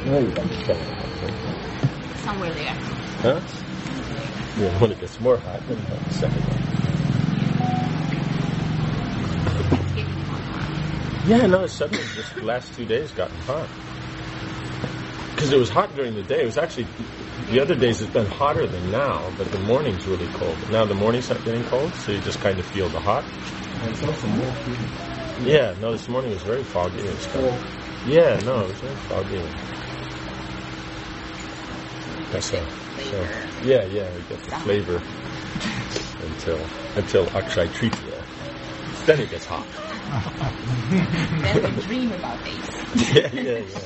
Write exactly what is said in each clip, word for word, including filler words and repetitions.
No, you got to check it out. Somewhere there. Huh? Yeah, when it gets more hot, then you have the second one. It's getting hot. Yeah, no, suddenly just the last two days gotten hot. Because it was hot during the day. It was actually, the other days it's been hotter than now, but the morning's really cold. But now the mornings aren't getting cold, so you just kind of feel the hot. And it's also more humid. Yeah, no, this morning was very foggy and stuff. Cold. Yeah, no, it was very foggy. That's so, so, yeah, yeah, we get the flavor until, until Akshay Tritiya. Then it gets hot. Then we dream about this. Yeah, yeah, yeah.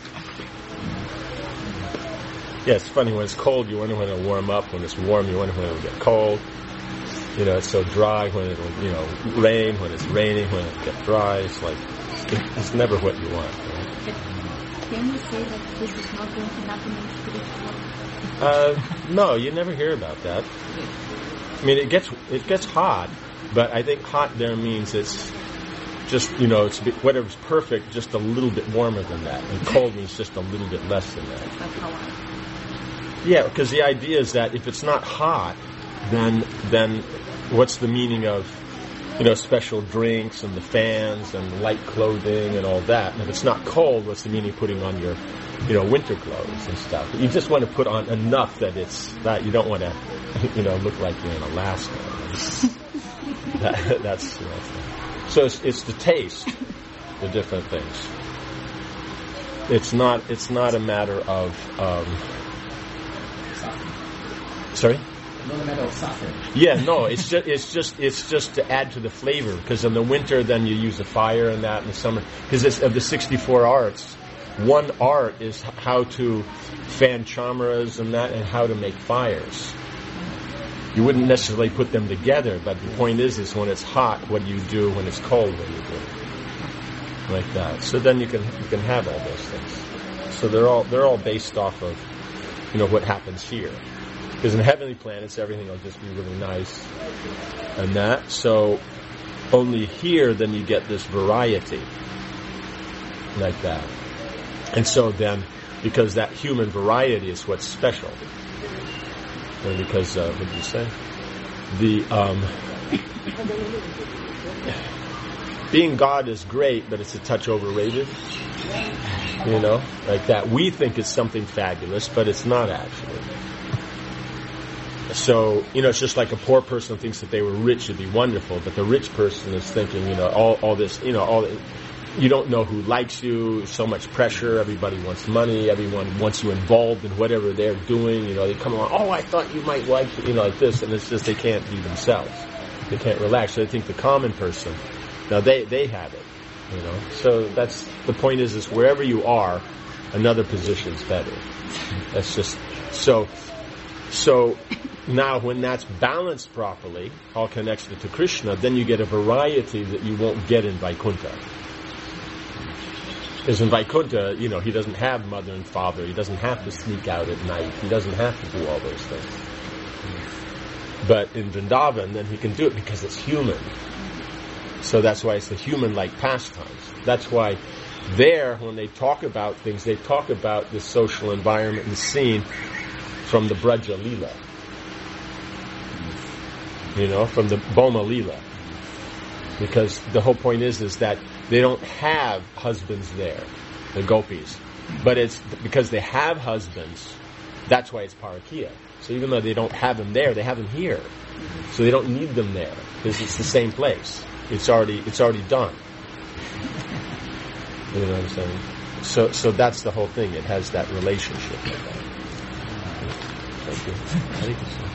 Yeah, it's funny, when it's cold, you wonder when it'll warm up. When it's warm, you wonder when it'll get cold. You know, it's so dry when it'll, you know, rain, when it's raining, when it'll get dry. It's like, it's never what you want. Right? Can you say that this is not going to happen in spiritual? Uh, no, you never hear about that. I mean, it gets, it gets hot, but I think hot there means it's just, you know, it's whatever's perfect, just a little bit warmer than that. And cold means just a little bit less than that. That's how I... Yeah, because the idea is that if it's not hot, then then what's the meaning of, you know, special drinks and the fans and light clothing and all that? And if it's not cold, what's the meaning of putting on your, you know, winter clothes and stuff? You just want to put on enough that it's that you don't want to, you know, look like you're in Alaska. that, that's you know, so it's, it's the taste, the different things. It's not it's not a matter of. Um, Sorry? Not a matter of suffering. Yeah, no, it's just it's just it's just to add to the flavor. Because in the winter, then you use a fire and that. In the summer, because of the sixty-four arts, one art is how to fan chamaras and that, and how to make fires. You wouldn't necessarily put them together, but the point is, is when it's hot, what do you do? When it's cold, what do you do? Like that. So then you can you can have all those things. So they're all they're all based off of, you know, what happens here. Because in heavenly planets, everything will just be really nice and that. So only here, then you get this variety like that. And so then, because that human variety is what's special. And because, uh, what did you say? The, um, being God is great, but it's a touch overrated. You know, like that. We think it's something fabulous, but it's not actually. So, you know, it's just like a poor person thinks that they were rich would be wonderful, but the rich person is thinking, you know, all, all this, you know, all, you don't know who likes you, so much pressure, everybody wants money, everyone wants you involved in whatever they're doing, you know, they come along, oh, I thought you might like, you know, like this, and it's just they can't be themselves. They can't relax. So they think the common person, now they, they have it, you know. So that's, the point is, is wherever you are, another position's better. That's just, so, so, now, when that's balanced properly, all connected to Krishna, then you get a variety that you won't get in Vaikuntha. Because in Vaikuntha, you know, he doesn't have mother and father. He doesn't have to sneak out at night. He doesn't have to do all those things. But in Vrindavan, then he can do it because it's human. So that's why it's the human-like pastimes. That's why there, when they talk about things, they talk about the social environment and the scene from the Braja Leela. You know, from the Boma Leela. Because the whole point is, is that they don't have husbands there, the gopis. But it's because they have husbands, that's why it's Parakiya. So even though they don't have them there, they have them here. So they don't need them there, because it's the same place. It's already, it's already done. You know what I'm saying? So, so that's the whole thing. It has that relationship with that. Thank you. Thank you, sir.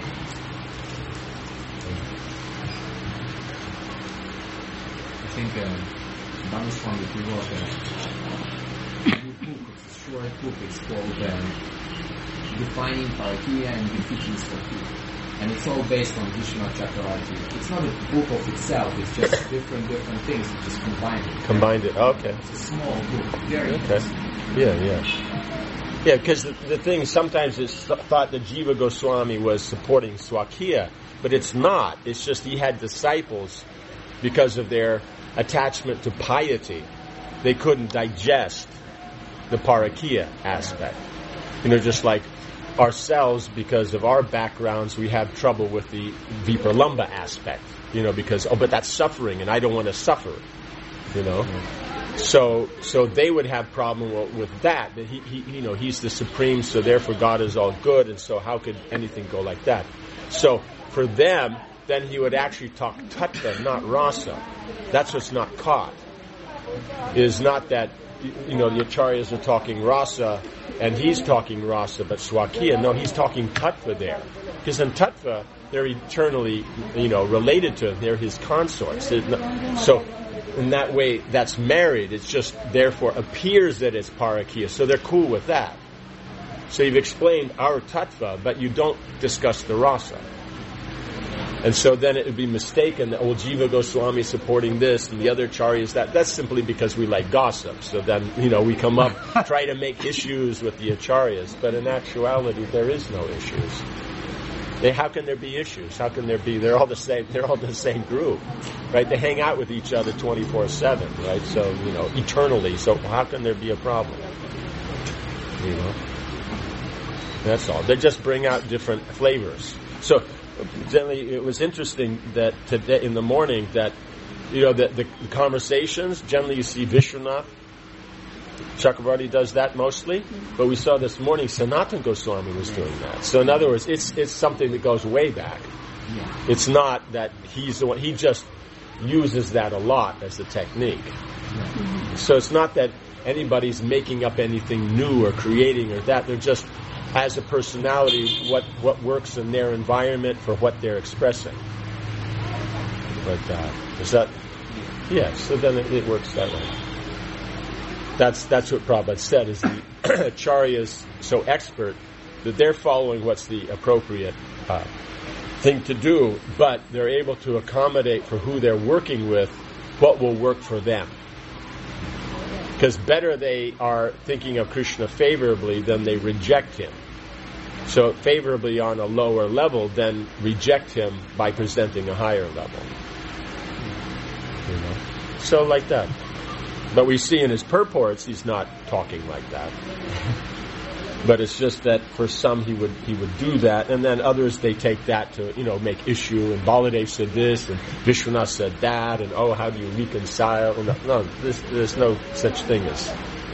I think um, Ramaswamy he wrote a new book. It's a short book. It's called um, Defining Parakiya and Defeating Swakiya. And it's all based on Vishwanath Chakravarti. It's not a book of itself. It's just different different things. It just combined it. Combined it. Okay. It's a small book. Very okay. interesting. Yeah, yeah. Yeah, because the, the thing, sometimes it's th- thought that Jiva Goswami was supporting Swakiya, but it's not. It's just he had disciples because of their attachment to piety. They couldn't digest the Parakiya aspect. You know, just like ourselves, because of our backgrounds, we have trouble with the Vipralamba aspect. You know, because, oh, but that's suffering, and I don't want to suffer. You know? Mm-hmm. So so they would have problem with that, that he, he, you know, he's the supreme, so therefore God is all good, and so how could anything go like that? So for them, then he would actually talk tattva, not rasa. That's what's not caught. It is not that, you know, the acharyas are talking rasa, and he's talking rasa, but swakiya, no, he's talking tattva there. Because in tattva, they're eternally, you know, related to him. They're his consorts. So, in that way, that's married. It's just, therefore, appears that it's parakiya. So they're cool with that. So you've explained our tattva, but you don't discuss the rasa. And so then it would be mistaken that old Jiva Goswami supporting this and the other acharyas that. That's simply because we like gossip. So then, you know, we come up, try to make issues with the acharyas. But in actuality, there is no issues. They, how can there be issues? How can there be? They're all the same. They're all the same group, right? They hang out with each other twenty-four seven, right? So, you know, eternally. So how can there be a problem? You know, that's all. They just bring out different flavors. So, generally, it was interesting that today in the morning that, you know, the, the, the conversations. Generally, you see Vishwanath Chakravarti does that mostly, but we saw this morning Sanatana Goswami was doing that. So in other words, it's it's something that goes way back. Yeah. It's not that he's the one, he just uses that a lot as a technique. Mm-hmm. So it's not that anybody's making up anything new or creating or that. They're just, as a personality, what, what works in their environment for what they're expressing. But uh, is that, yeah, so then it, it works that way. That's that's what Prabhupada said, is the Acharya is so expert that they're following what's the appropriate uh, thing to do, but they're able to accommodate for who they're working with what will work for them. Because better they are thinking of Krishna favorably than they reject him. So favorably on a lower level, then reject him by presenting a higher level. You know? So like that. But we see in his purports he's not talking like that. But it's just that for some he would he would do that, and then others they take that to, you know, make issue, and Baladev said this, and Vishwanath said that, and oh, how do you reconcile? No, no this, there's no such thing as.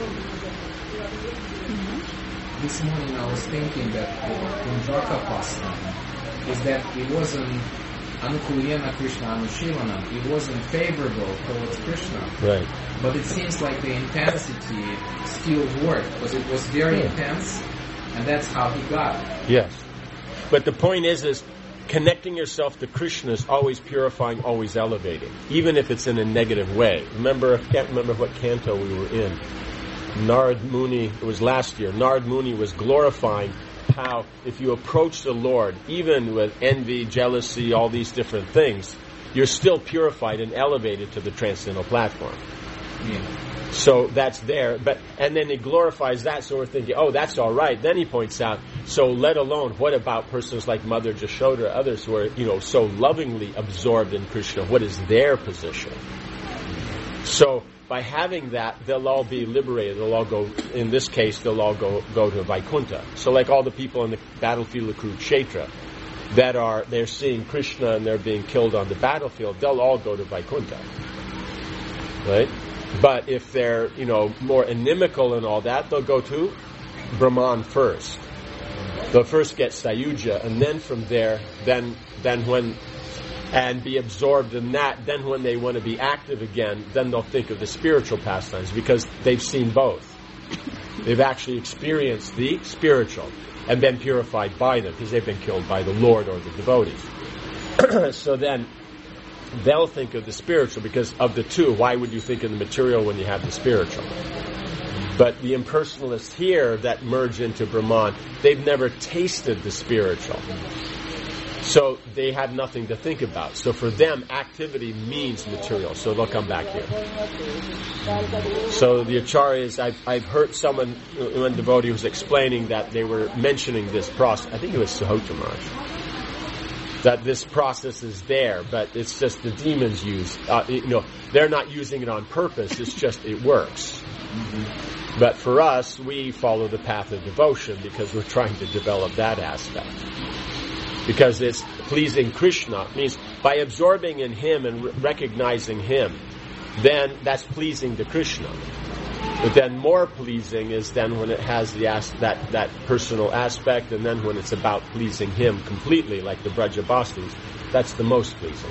This morning I was thinking that the Punjaka pastime is that it wasn't Anukulena Krishna Anushilana, it wasn't favorable towards Krishna. Right. But it seems like the intensity still worked, because it was very yeah. intense, and that's how he got it. Yes. But the point is, is connecting yourself to Krishna is always purifying, always elevating, even if it's in a negative way. Remember, I can't remember what canto we were in. Narad Muni, it was last year, Narad Muni was glorifying how if you approach the Lord, even with envy, jealousy, all these different things, you're still purified and elevated to the transcendental platform. Yeah. So that's there, but and then it glorifies that, so we're thinking, oh, that's all right. Then he points out, so let alone, what about persons like Mother Jashoda, others who are, you know, so lovingly absorbed in Krishna? What is their position? So by having that, they'll all be liberated. They'll all go, in this case, they'll all go go to Vaikuntha. So like all the people on the battlefield of Kurukshetra that are, they're seeing Krishna and they're being killed on the battlefield, they'll all go to Vaikuntha. Right? But if they're, you know, more inimical and all that, they'll go to Brahman first. They'll first get Sayuja, and then from there, then then when, and be absorbed in that, then when they want to be active again, then they'll think of the spiritual pastimes, because they've seen both. They've actually experienced the spiritual and been purified by them, because they've been killed by the Lord or the devotees. So then they'll think of the spiritual, because of the two, why would you think of the material when you have the spiritual? But the impersonalists here that merge into Brahman, they've never tasted the spiritual. So they have nothing to think about. So for them, activity means material. So they'll come back here. So the acharyas, I've, I've heard someone, one devotee was explaining that they were mentioning this process. I think it was Sahota Maharaj. that this process is there, but it's just the demons use, uh, you know, they're not using it on purpose, it's just, it works. Mm-hmm. But for us, we follow the path of devotion because we're trying to develop that aspect. Because it's pleasing Krishna, means by absorbing in Him and re- recognizing Him, then that's pleasing to Krishna. But then more pleasing is then when it has the as- that, that personal aspect, and then when it's about pleasing Him completely, like the Brajabastis, that's the most pleasing.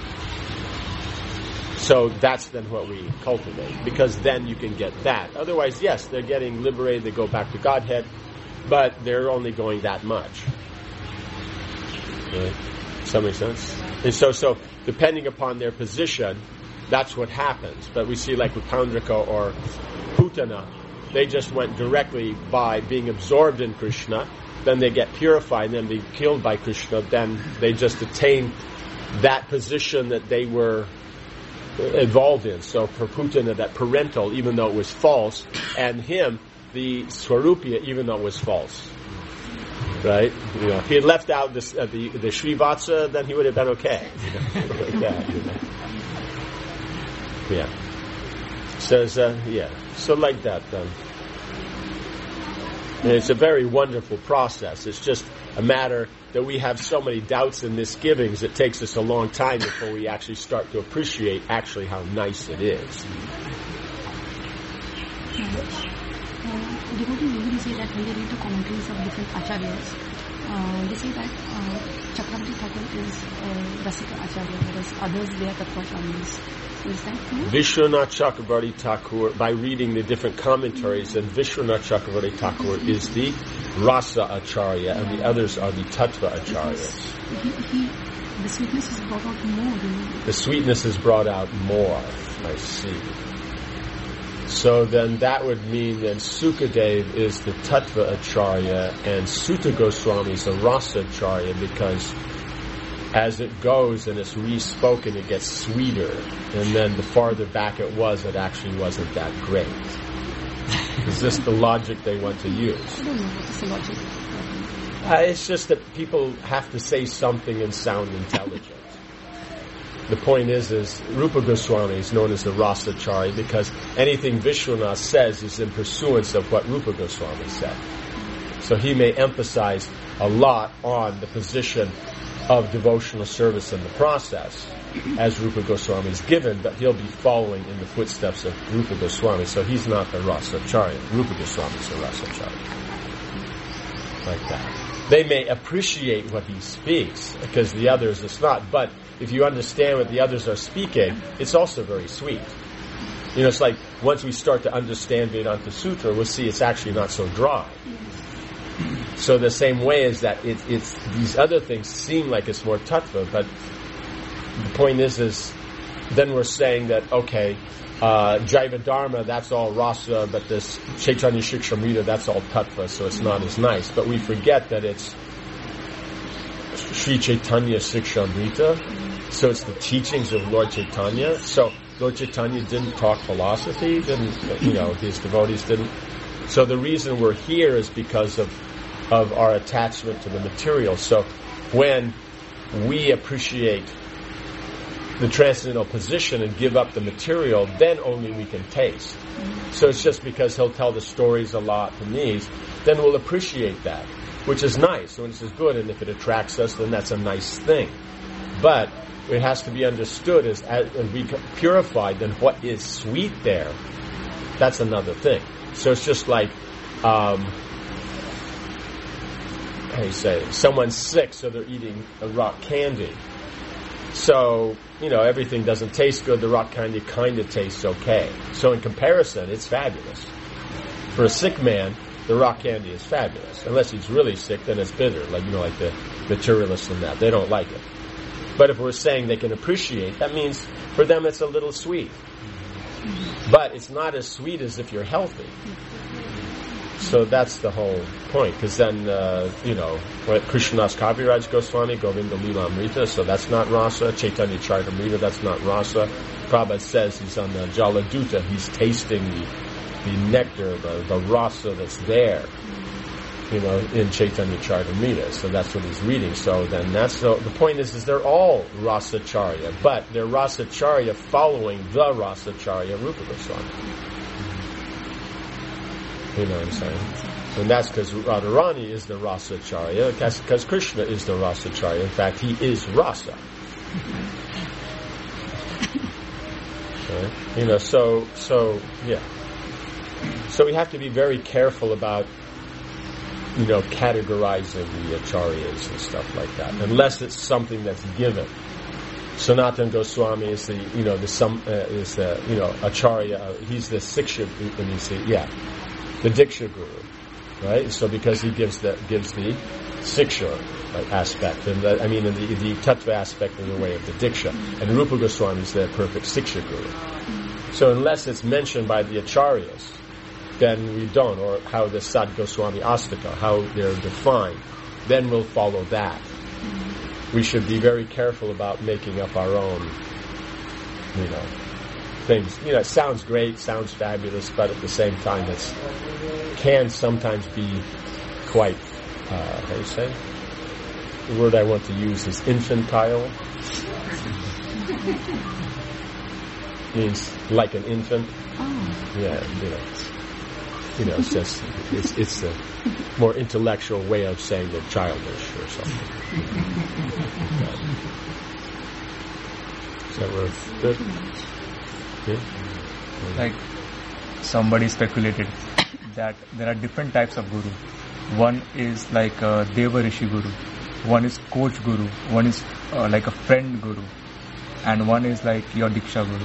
So that's then what we cultivate, because then you can get that. Otherwise, yes, they're getting liberated, they go back to Godhead, but they're only going that much. Right? Does that make sense? And so, so depending upon their position, that's what happens. But we see like with Pandrika or Putana, they just went directly by being absorbed in Krishna, then they get purified, and then be killed by Krishna, then they just attain that position that they were involved in. So for Putana, that parental, even though it was false, and him, the Swarupya, even though it was false. Right? You know, if he had left out this, uh, the the Srivatsa, then he would have been okay. You know, like that, you know. Yeah. Says, uh, yeah. So like that, then. And it's a very wonderful process. It's just a matter that we have so many doubts and misgivings, it takes us a long time before we actually start to appreciate actually how nice it is. Uh, devotees usually say that when they read the commentaries of different acharyas, uh, they say that uh, Chakravarti Thakur is uh, Rasika Acharya, whereas others they are Tattva Swamis. So is that true? Vishwanath Chakravarti Thakur, by reading the different commentaries, and Vishwanath Chakravarti Thakur is the Rasa Acharya, and the others are the Tattva Acharyas. He, he, the sweetness is brought out more. Than the sweetness is brought out more. I see. So then that would mean that Sukadev is the Tattva Acharya and Sutta Goswami is a Rasa Acharya, because as it goes and it's re-spoken, it gets sweeter. And then the farther back it was, it actually wasn't that great. Is this the logic they want to use? I don't know. What is the logic? Uh, it's just that people have to say something and sound intelligent. The point is, is Rupa Goswami is known as the Rasacharya because anything Vishwanath says is in pursuance of what Rupa Goswami said. So he may emphasize a lot on the position of devotional service in the process, as Rupa Goswami is given, but he'll be following in the footsteps of Rupa Goswami. So he's not the Rasacharya. Rupa Goswami is the Rasacharya. Like that. They may appreciate what he speaks, because the others it's not. But if you understand what the others are speaking, it's also very sweet. You know, it's like once we start to understand Vedanta Sutra, we'll see it's actually not so dry. So the same way is that it, it's these other things seem like it's more tattva, but the point is, is then we're saying that okay, uh, Jaiva Dharma that's all rasa, but this Chaitanya Shikshamrita that's all tattva, so it's not as nice. But we forget that it's Sri Chaitanya Shikshamrita, so it's the teachings of Lord Chaitanya. So Lord Chaitanya didn't talk philosophy, didn't you know his devotees didn't. So the reason we're here is because of of our attachment to the material. So when we appreciate the transcendental position and give up the material, then only we can taste. So it's just because he'll tell the stories a lot from these, then we'll appreciate that, which is nice. So this is good, and if it attracts us, then that's a nice thing. But it has to be understood as, as we purified, then what is sweet there, that's another thing. So it's just like, um, how do you say, someone's sick, so they're eating a rock candy. So, you know, everything doesn't taste good, the rock candy kind of tastes okay. So in comparison, it's fabulous. For a sick man, the rock candy is fabulous. Unless he's really sick, then it's bitter, like, you know, like the materialists and that. They don't like it. But if we're saying they can appreciate, that means for them it's a little sweet. But it's not as sweet as if you're healthy. So that's the whole point, because then, uh, you know, Krishnadas Kaviraj Goswami, Govinda Lila Amrita, so that's not rasa. Chaitanya Charitamrita, that's not rasa. Prabhupada says he's on the Jaladuta, he's tasting the, the nectar, the, the rasa that's there. you know, in Chaitanya Charitamrita. So that's what he's reading. So then that's so the point is, is they're all Rasacharya, but they're Rasacharya following the Rasacharya Rupa Goswami. You know what I'm saying? And that's because Radharani is the Rasacharya, because Krishna is the Rasacharya. In fact, he is Rasa. Right? You know, so so yeah. So we have to be very careful about, you know, categorizing the acharyas and stuff like that, unless it's something that's given. Sanatana Goswami is the, you know, the some uh, is the, you know, acharya. Uh, he's the siksha, and you see, yeah, the diksha guru, right? So because he gives the gives the siksha like, aspect, and the, I mean the the tattva aspect in the way of the diksha, and Rupa Goswami is the perfect siksha guru. So unless it's mentioned by the acharyas, then we don't, or how the Sad Goswami Astaka, how they're defined, then we'll follow that. We should be very careful about making up our own, you know, things. You know, it sounds great, sounds fabulous, but at the same time, it can sometimes be quite, uh, how do you say? The word I want to use is infantile. Means like an infant. Oh. Yeah, you know. You know, it's just, it's, it's a more intellectual way of saying they're childish or something. Is that worth good? Yeah? Like, somebody speculated that there are different types of guru. One is like a Deva Rishi guru. One is coach guru. One is uh, like a friend guru. And one is like your Diksha guru.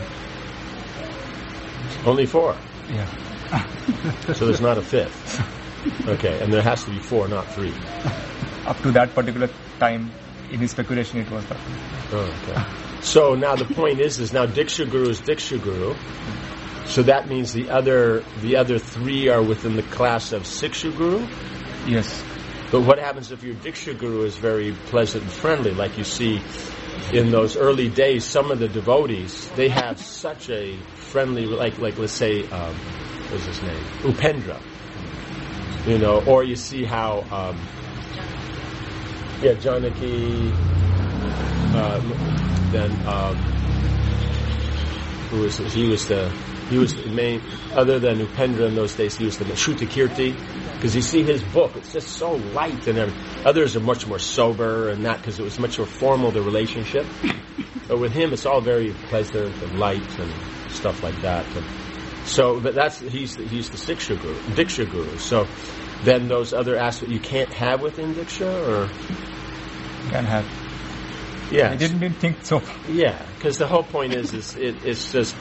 Only four? Yeah. So there's not a fifth. Okay, and there has to be four, not three. Up to that particular time, in his speculation, it was that. Oh, okay. So now the point is, is now Diksha Guru is Diksha Guru. So that means the other, the other three are within the class of Siksha Guru? Yes. But what happens if your Diksha Guru is very pleasant and friendly, like you see in those early days, some of the devotees, they have such a friendly, like, like let's say, um, what's his name? Upendra. You know, or you see how, um, yeah, Janaki, uh, then, um, who was, he was the, he was the main, other than Upendra in those days, he was the Shrutakirti, because you see his book, it's just so light and everything. Others are much more sober and that, because it was much more formal, the relationship. But with him, it's all very pleasant and light and stuff like that. And so, but that's, he's, he's the Siksha Guru, Diksha Guru. So, then those other aspects you can't have within Diksha, or? Can have. Yeah. I didn't even think so. Yeah, because the whole point is, is it, it's just,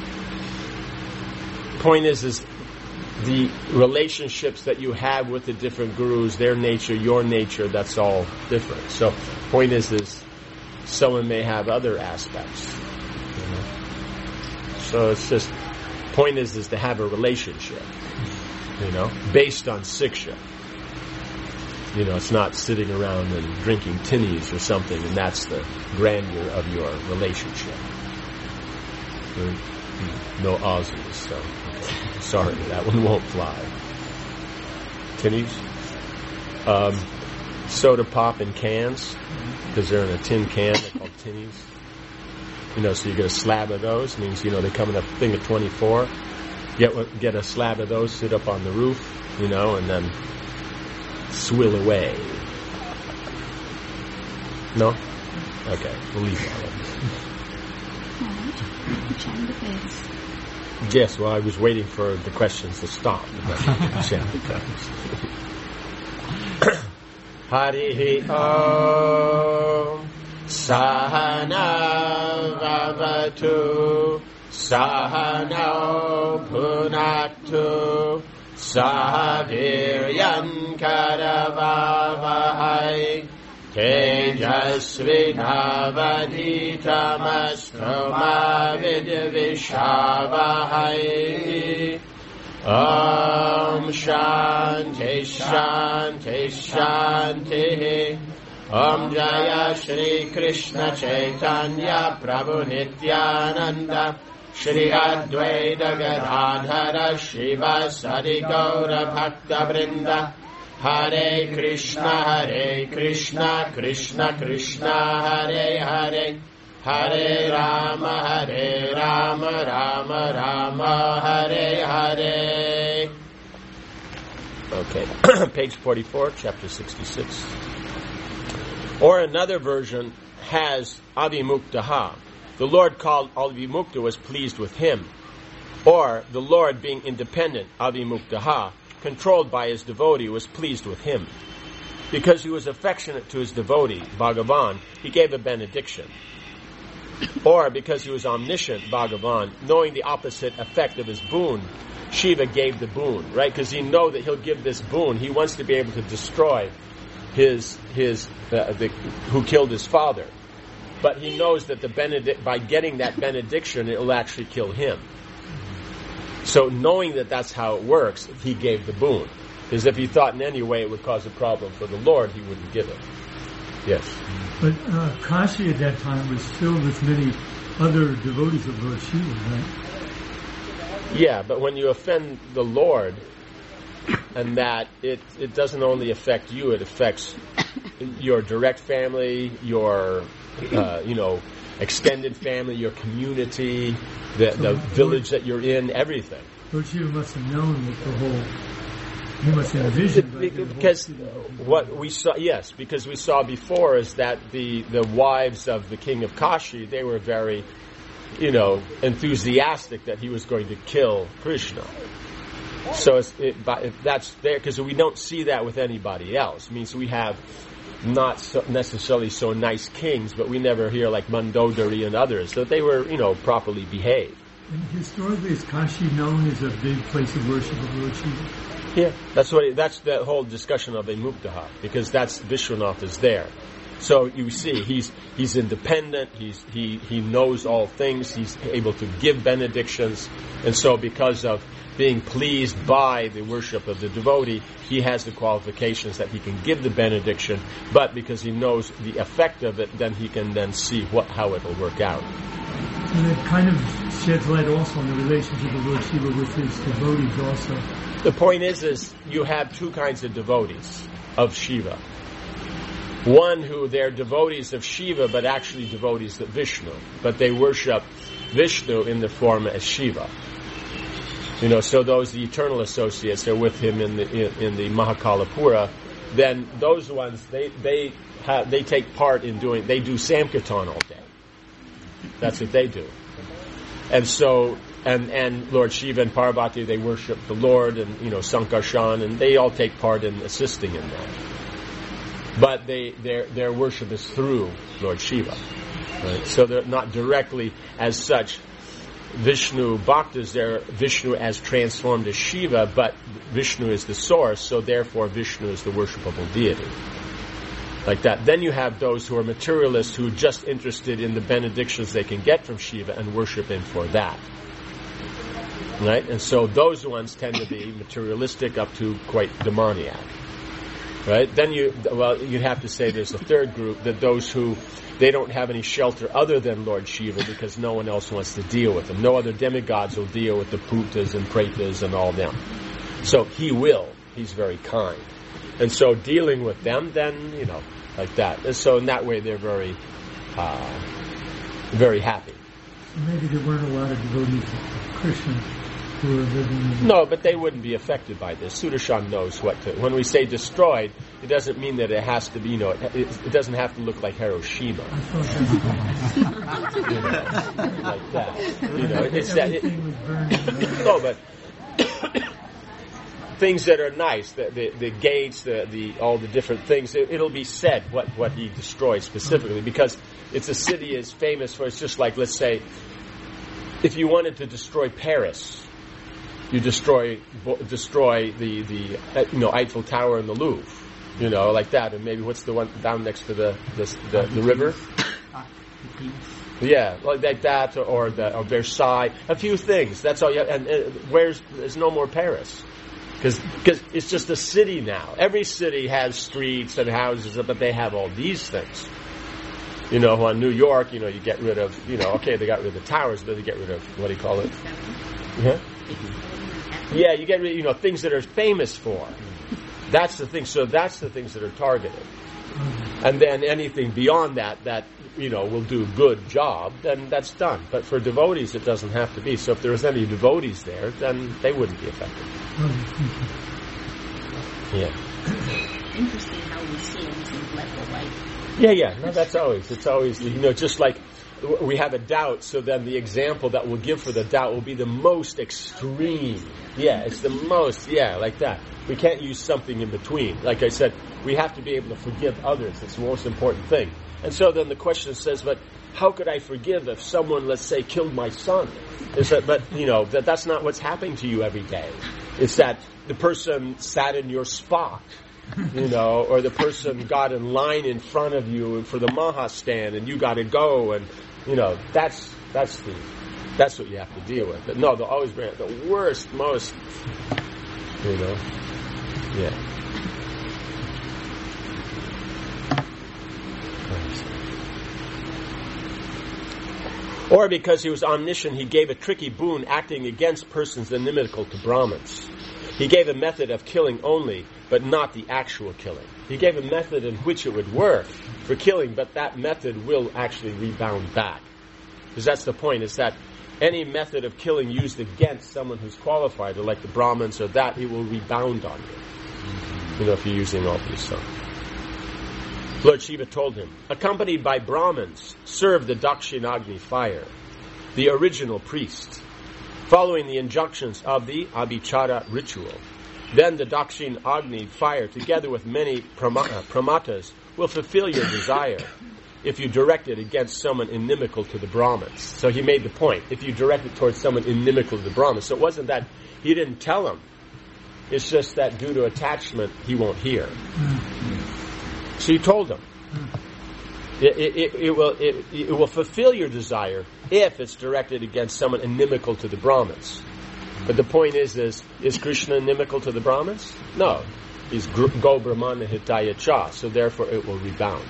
point is, is the relationships that you have with the different gurus, their nature, your nature, that's all different. So, point is, is someone may have other aspects. You know? So it's just, point is, is to have a relationship, you know, based on siksha. You know, it's not sitting around and drinking tinnies or something, and that's the grandeur of your relationship. No Aussies, so okay. Sorry, that one won't fly. Tinnies? Um, soda pop in cans, because they're in a tin can, they're called tinnies. You know, so you get a slab of those, means, you know, they come in a thing of twenty-four. Get, get a slab of those, sit up on the roof, you know, and then swill away. No? Okay, we'll leave that one. Chant the prayers. Yes, well, I was waiting for the questions to stop. Chant the prayers. Harihi Om Sahana Vavatu Sahana Bhunaktu Sahaviryan Karavavahai Tejasvinavaditamastroma Vidvishavahai Om Shanti Shanti Shanti Om Jaya Shri Krishna Chaitanya Prabhu Nityananda Shri Advaita Gadadhara Shiva Sadi Gaura Bhakta Vrinda Hare Krishna, Hare Krishna, Krishna Krishna, Hare Hare, Hare Rama, Hare Rama, Rama Rama, Hare Hare. Okay, page forty-four, chapter sixty-six. Or another version has Avimuktaha. The Lord called Avimukta was pleased with him. Or the Lord being independent, Avimuktaha, controlled by his devotee, was pleased with him. Because he was affectionate to his devotee, Bhagavan, he gave a benediction. Or because he was omniscient, Bhagavan, knowing the opposite effect of his boon, Shiva gave the boon, right? Because he knows that he'll give this boon. He wants to be able to destroy his his uh, the, who killed his father. But he knows that the benedict by getting that benediction, it will actually kill him. So knowing that that's how it works, he gave the boon. Because if he thought in any way it would cause a problem for the Lord, he wouldn't give it. Yes. But uh, Kashi at that time was filled with many other devotees of Lord Shiva, right? Yeah, but when you offend the Lord, and that it, it doesn't only affect you, it affects your direct family, your uh, you know extended family, your community, the, the village that you're in, everything. Lord Shiva must have known that the whole, he must have envisioned. Because what we saw, yes, because we saw before is that the, the wives of the king of Kashi, they were very, you know, enthusiastic that he was going to kill Krishna. So it's, it, if that's there, because we don't see that with anybody else. It means we have not so necessarily so nice kings, but we never hear like Mandodari and others, that they were, you know, properly behaved. And historically, is Kashi known as a big place of worship of Lord Shiva? Yeah, that's what. It, that's the whole discussion of a Muktaha, because that's Vishwanath is there. So you see, he's he's independent. He's he he knows all things. He's able to give benedictions, and so because of being pleased by the worship of the devotee, he has the qualifications that he can give the benediction. But because he knows the effect of it, then he can then see what how it will work out. And it kind of sheds light also on the relationship of Lord Shiva with his devotees also. The point is, is you have two kinds of devotees of Shiva. One who they're devotees of Shiva, but actually devotees of Vishnu. But they worship Vishnu in the form as Shiva. You know, so those the eternal associates are with him in the in, in the Mahakalapura. Then those ones they they have they take part in doing they do Sankirtan all day. That's what they do. And so and and Lord Shiva and Parvati, they worship the Lord, and you know Sankarshan, and they all take part in assisting in that. But they their their worship is through Lord Shiva, right? So they're not directly as such Vishnu bhaktas. They're Vishnu as transformed as Shiva, but Vishnu is the source, so therefore Vishnu is the worshipable deity. Like that. Then you have those who are materialists who are just interested in the benedictions they can get from Shiva and worship him for that. Right? And so those ones tend to be materialistic up to quite demoniac. Right? Then you, well, you'd have to say there's a third group, that those who, they don't have any shelter other than Lord Shiva because no one else wants to deal with them. No other demigods will deal with the Putas and Pretas and all them. So he will. He's very kind. And so dealing with them, then, you know, like that. And so in that way they're very, uh, very happy. So maybe there weren't a lot of devotees of Krishna who were living in... No, but they wouldn't be affected by this. Sudarshan knows what to... When we say destroyed, it doesn't mean that it has to be, you know, it, it doesn't have to look like Hiroshima. I thought you know, like that. You know, it's that... It, was burning. no, but... things that are nice, the, the, the gates, the, the all the different things, it, it'll be said what, what he destroyed specifically, because it's a city is famous for, it's just like, let's say, if you wanted to destroy Paris, you destroy destroy the, the uh, you know, Eiffel Tower and the Louvre, you know, like that, and maybe what's the one down next to the, the, the, the river? Yeah, like that, or, or the or Versailles, a few things, that's all you have, and uh, where's, there's no more Paris. Because it's just a city now. Every city has streets and houses, but they have all these things. You know, on New York, you know, you get rid of, you know, okay, they got rid of the towers, but they get rid of, what do you call it? Yeah, yeah, you get rid of, you know, things that are famous for. That's the thing. So that's the things that are targeted. And then anything beyond that, that, you know, will do a good job, then that's done. But for devotees, it doesn't have to be. So if there was any devotees there, then they wouldn't be affected. Yeah. Interesting how we see it in black or white. Yeah, yeah. No, that's always. It's always, you know, just like we have a doubt, so then the example that we'll give for the doubt will be the most extreme. Yeah, it's the most, yeah, like that. We can't use something in between. Like I said, we have to be able to forgive others. It's the most important thing. And so then the question says, but how could I forgive if someone, let's say, killed my son? Is that, but, you know, that that's not what's happening to you every day. It's that the person sat in your spot, you know, or the person got in line in front of you for the Maha stand and you got to go, and, you know, that's that's the that's what you have to deal with. But no, they'll always bring the worst, most, you know, yeah. Or because he was omniscient, he gave a tricky boon acting against persons inimical to Brahmins. He gave a method of killing only, but not the actual killing. He gave a method in which it would work for killing, but that method will actually rebound back. Because that's the point, is that any method of killing used against someone who's qualified, or like the Brahmins or that, it will rebound on you. You know, if you're using all these stuff. Lord Shiva told him, accompanied by Brahmins, serve the Dakshinagni fire, the original priest, following the injunctions of the Abhichara ritual. Then the Dakshinagni fire, together with many pramatas, will fulfill your desire if you direct it against someone inimical to the Brahmins. So he made the point, if you direct it towards someone inimical to the Brahmins. So it wasn't that he didn't tell him. It's just that due to attachment, he won't hear. So you told him. It, it, it, it will it, it will fulfill your desire if it's directed against someone inimical to the Brahmins. But the point is, is, is Krishna inimical to the Brahmins? No. He's go brahmana hitaya cha, so therefore it will rebound.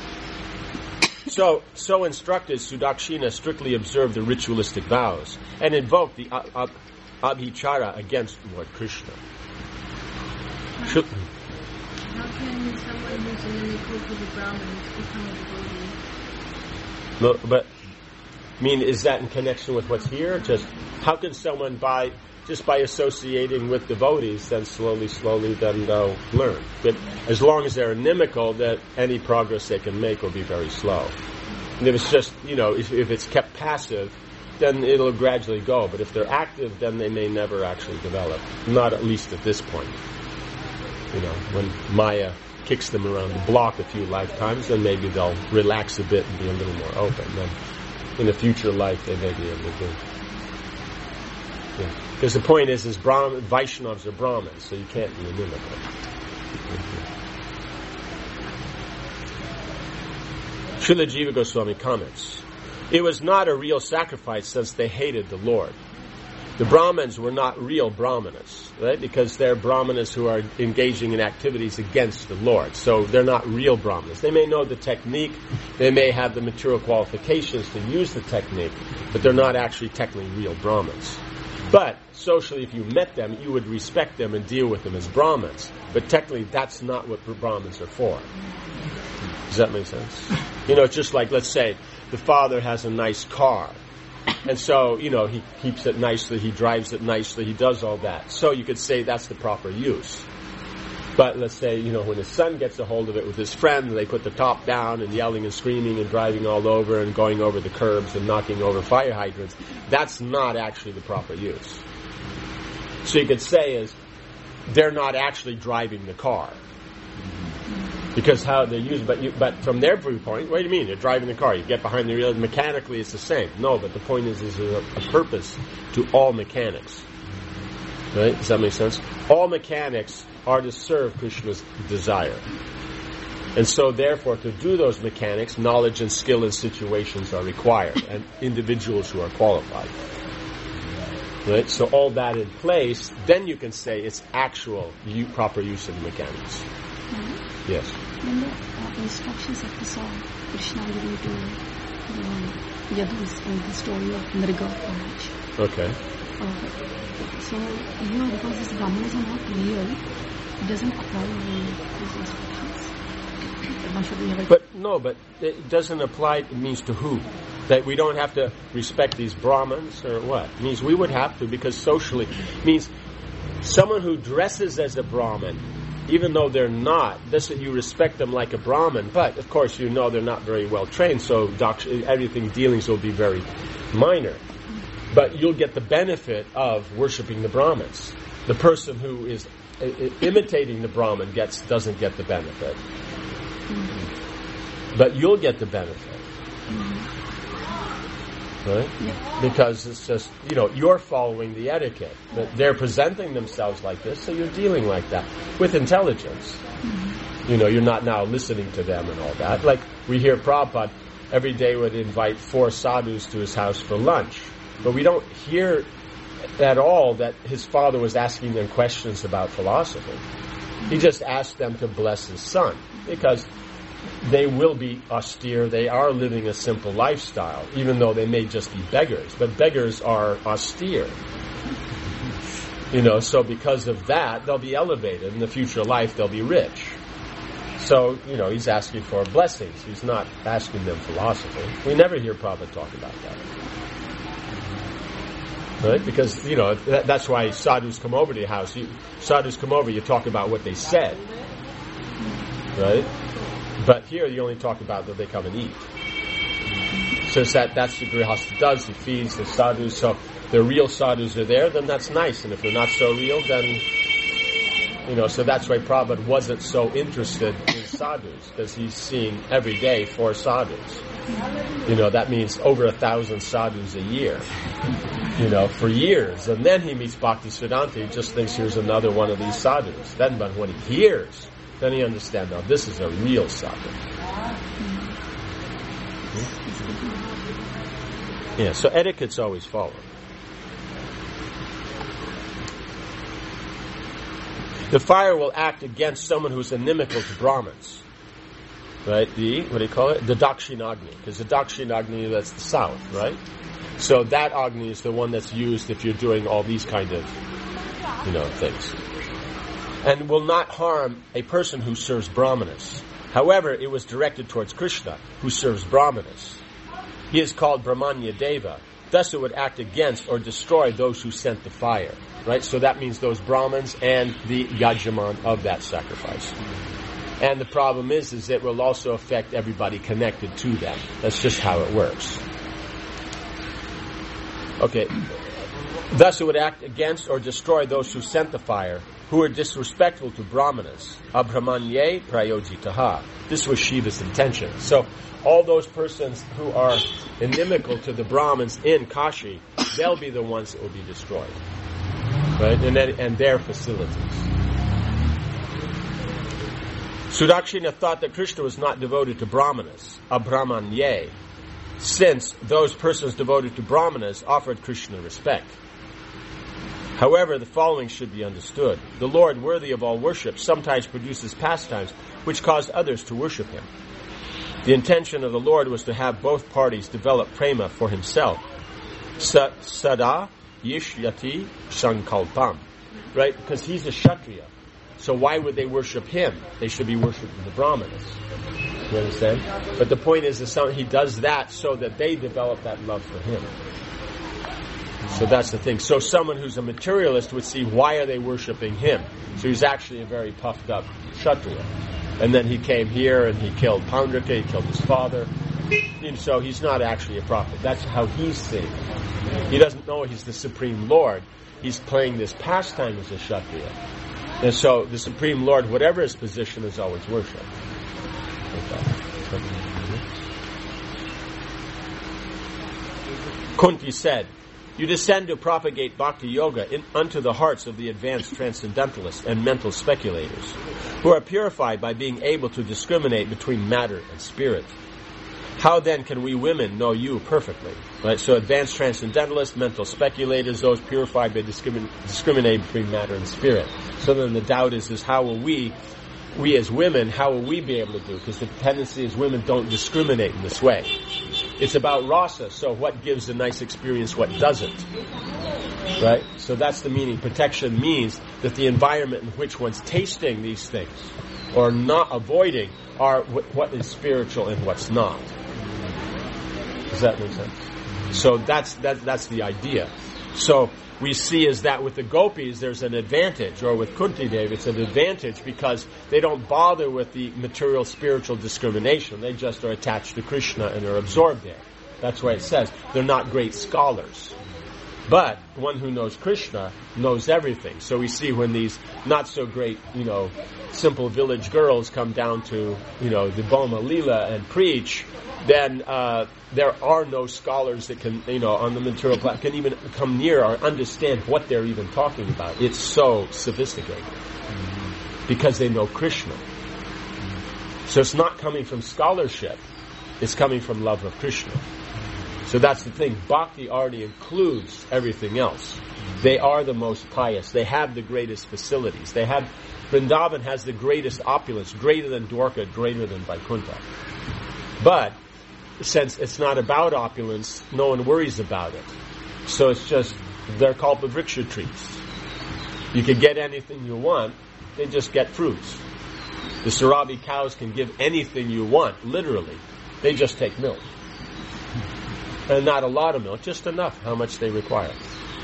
So, so instructed, Sudakshina strictly observed the ritualistic vows and invoked the ab- ab- abhichara against Lord Krishna. Should, How can someone who's inimical to the Brahmins become a devotee? no, but, I mean, is that in connection with what's here? Just, how can someone by, just by associating with devotees, then slowly, slowly, then they'll learn? But as long as they're inimical, that any progress they can make will be very slow. And if it's just, you know, if, if it's kept passive, then it'll gradually go. But if they're active, then they may never actually develop. Not at least at this point. You know, when Maya kicks them around the block a few lifetimes, then maybe they'll relax a bit and be a little more open. Then in a future life, they may be able to do. Yeah. Because the point is, is Brahman, Vaishnavas are Brahmins, so you can't be inimical. Srila Jiva Goswami comments, it was not a real sacrifice since they hated the Lord. The Brahmins were not real Brahmanas, right? Because they're Brahmanas who are engaging in activities against the Lord. So they're not real Brahmanas. They may know the technique, they may have the material qualifications to use the technique, but they're not actually technically real Brahmins. But socially, if you met them, you would respect them and deal with them as Brahmins. But technically, that's not what Brahmins are for. Does that make sense? You know, it's just like, let's say, the father has a nice car. And so, you know, he keeps it nicely, he drives it nicely, he does all that. So you could say that's the proper use. But let's say, you know, when his son gets a hold of it with his friend, they put the top down and yelling and screaming and driving all over and going over the curbs and knocking over fire hydrants, that's not actually the proper use. So you could say is, they're not actually driving the car. Because how they use it, but you, but from their viewpoint, what do you mean? You're driving the car, you get behind the wheel, mechanically it's the same. No, but the point is, is there's a, a purpose to all mechanics. Right? Does that make sense? All mechanics are to serve Krishna's desire. And so therefore, to do those mechanics, knowledge and skill in situations are required, and individuals who are qualified. Right? So all that in place, then you can say it's actual u- proper use of mechanics. Mm-hmm. Yes. When the uh, instructions of the song, Krishna giving to um, Yadu's and the story of Mriga Maharaj. Okay. Uh, so, you know, because these Brahmanas are not real, it doesn't apply to these instructions. One should never. But no, but it doesn't apply. It means to who? That we don't have to respect these Brahmins or what? It means we would have to, because socially it means someone who dresses as a Brahmin, even though they're not, doesn't you respect them like a Brahmin, but of course you know they're not very well trained, so doc- everything dealings will be very minor. But you'll get the benefit of worshiping the Brahmins. The person who is uh, imitating the Brahmin gets doesn't get the benefit. Mm-hmm. But you'll get the benefit. Mm-hmm. Right? Yeah. Because it's just, you know, you're following the etiquette. But they're presenting themselves like this, so you're dealing like that with intelligence. Mm-hmm. You know, you're not now listening to them and all that. Like we hear Prabhupada every day would invite four sadhus to his house for lunch. But we don't hear at all that his father was asking them questions about philosophy. He just asked them to bless his son, because they will be austere. They are living a simple lifestyle, even though they may just be beggars. But beggars are austere. You know, so because of that, they'll be elevated. In the future life, they'll be rich. So, you know, he's asking for blessings. He's not asking them philosophy. We never hear Prabhupada talk about that. Right? Because, you know, that, that's why sadhus come over to your house. You, sadhus come over, you talk about what they said. Right? But here you only talk about that they come and eat. So it's that, that's what Grihastha does. He feeds the sadhus. So if the real sadhus are there, then that's nice. And if they're not so real, then, you know, so that's why Prabhupada wasn't so interested in sadhus, because he's seeing every day four sadhus. You know, that means over a thousand sadhus a year. You know, for years. And then he meets Bhaktisiddhanta. He just thinks here's another one of these sadhus. Then, but when he hears, then he understands, now this is a real sadhu. Hmm? Yeah, so etiquette's always followed. The fire will act against someone who's inimical to Brahmins. Right? The, what do you call it? The Dakshinagni. Because the Dakshinagni, that's the south, right? So that Agni is the one that's used if you're doing all these kind of, you know, things. And will not harm a person who serves Brahmanas. However, it was directed towards Krishna, who serves Brahmanas. He is called Brahmanya Deva. Thus it would act against or destroy those who sent the fire. Right? So that means those Brahmins and the Yajaman of that sacrifice. And the problem is, is it will also affect everybody connected to them. That's just how it works. Okay. Thus it would act against or destroy those who sent the fire, who were disrespectful to Brahmanas. Abhramanye prayojitaha. This was Shiva's intention. So all those persons who are inimical to the Brahmins in Kashi, they'll be the ones that will be destroyed. Right? And, then, and their facilities. Sudakshina thought that Krishna was not devoted to Brahmanas, Abhramanye, since those persons devoted to Brahmanas offered Krishna respect. However, the following should be understood. The Lord, worthy of all worship, sometimes produces pastimes which cause others to worship Him. The intention of the Lord was to have both parties develop prema for Himself. Sada yishyati sankalpam. Right? Because He's a Kshatriya. So why would they worship Him? They should be worshiping the Brahmanas. You understand? But the point is, is He does that so that they develop that love for Him. So that's the thing. So someone who's a materialist would see, why are they worshiping Him? So he's actually a very puffed up Kshatriya. And then he came here and he killed Paundraka, he killed his father. And so he's not actually a prophet. That's how he's seeing it. He doesn't know he's the Supreme Lord. He's playing this pastime as a Kshatriya. And so the Supreme Lord, whatever his position, is always worshipped. Kunti said, "You descend to propagate bhakti yoga in, unto the hearts of the advanced transcendentalists and mental speculators, who are purified by being able to discriminate between matter and spirit. How then can we women know you perfectly?" Right? So advanced transcendentalists, mental speculators, those purified by discrimin- discriminating between matter and spirit. So then the doubt is, is how will we, we as women, how will we be able to do? Because the tendency is women don't discriminate in this way. It's about rasa, so what gives a nice experience, what doesn't. Right? So that's the meaning. Protection means that the environment in which one's tasting these things or not avoiding are wh- what is spiritual and what's not. Does that make sense? So that's that, that's the idea. So we see is that with the gopis there's an advantage, or with Kunti Devi it's an advantage because they don't bother with the material spiritual discrimination. They just are attached to Krishna and are absorbed there. That's why it says they're not great scholars. But one who knows Krishna knows everything. So we see when these not so great, you know, simple village girls come down to, you know, the Boma Lila and preach, then uh, there are no scholars that can, you know, on the material planet can even come near or understand what they're even talking about. It's so sophisticated because they know Krishna. So it's not coming from scholarship; it's coming from love of Krishna. So that's the thing. Bhakti already includes everything else. They are the most pious. They have the greatest facilities. They have Vrindavan has the greatest opulence, greater than Dwarka, greater than Vaikuntha. But since it's not about opulence, no one worries about it. So it's just they're kalpavriksha trees. You can get anything you want. They just get fruits. The Sarabi cows can give anything you want, literally. They just take milk. And not a lot of milk, just enough, how much they require.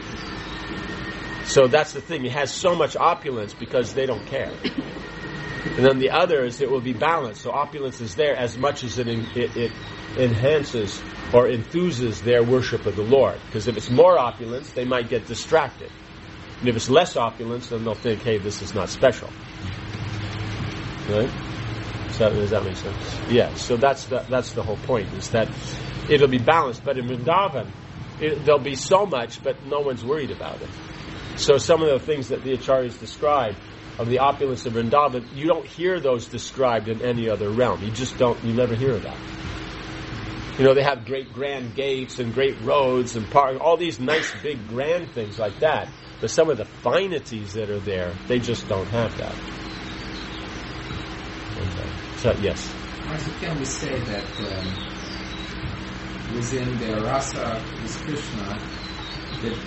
So that's the thing. It has so much opulence because they don't care. And then the others, it will be balanced. So opulence is there as much as it, it, it enhances or enthuses their worship of the Lord. Because if it's more opulence, they might get distracted. And if it's less opulence, then they'll think, hey, this is not special. Right? So, does that make sense? Yeah, so that's the, that's the whole point, is that it'll be balanced. But in Vrindavan, it, there'll be so much, but no one's worried about it. So some of the things that the Acharyas describe of the opulence of Vrindavan, you don't hear those described in any other realm. You just don't, you never hear of that. You know, they have great grand gates and great roads and parks, all these nice big grand things like that. But some of the finities that are there, they just don't have that. Okay. So, yes. Also, can we say that um, witin the rasa with Krishna, that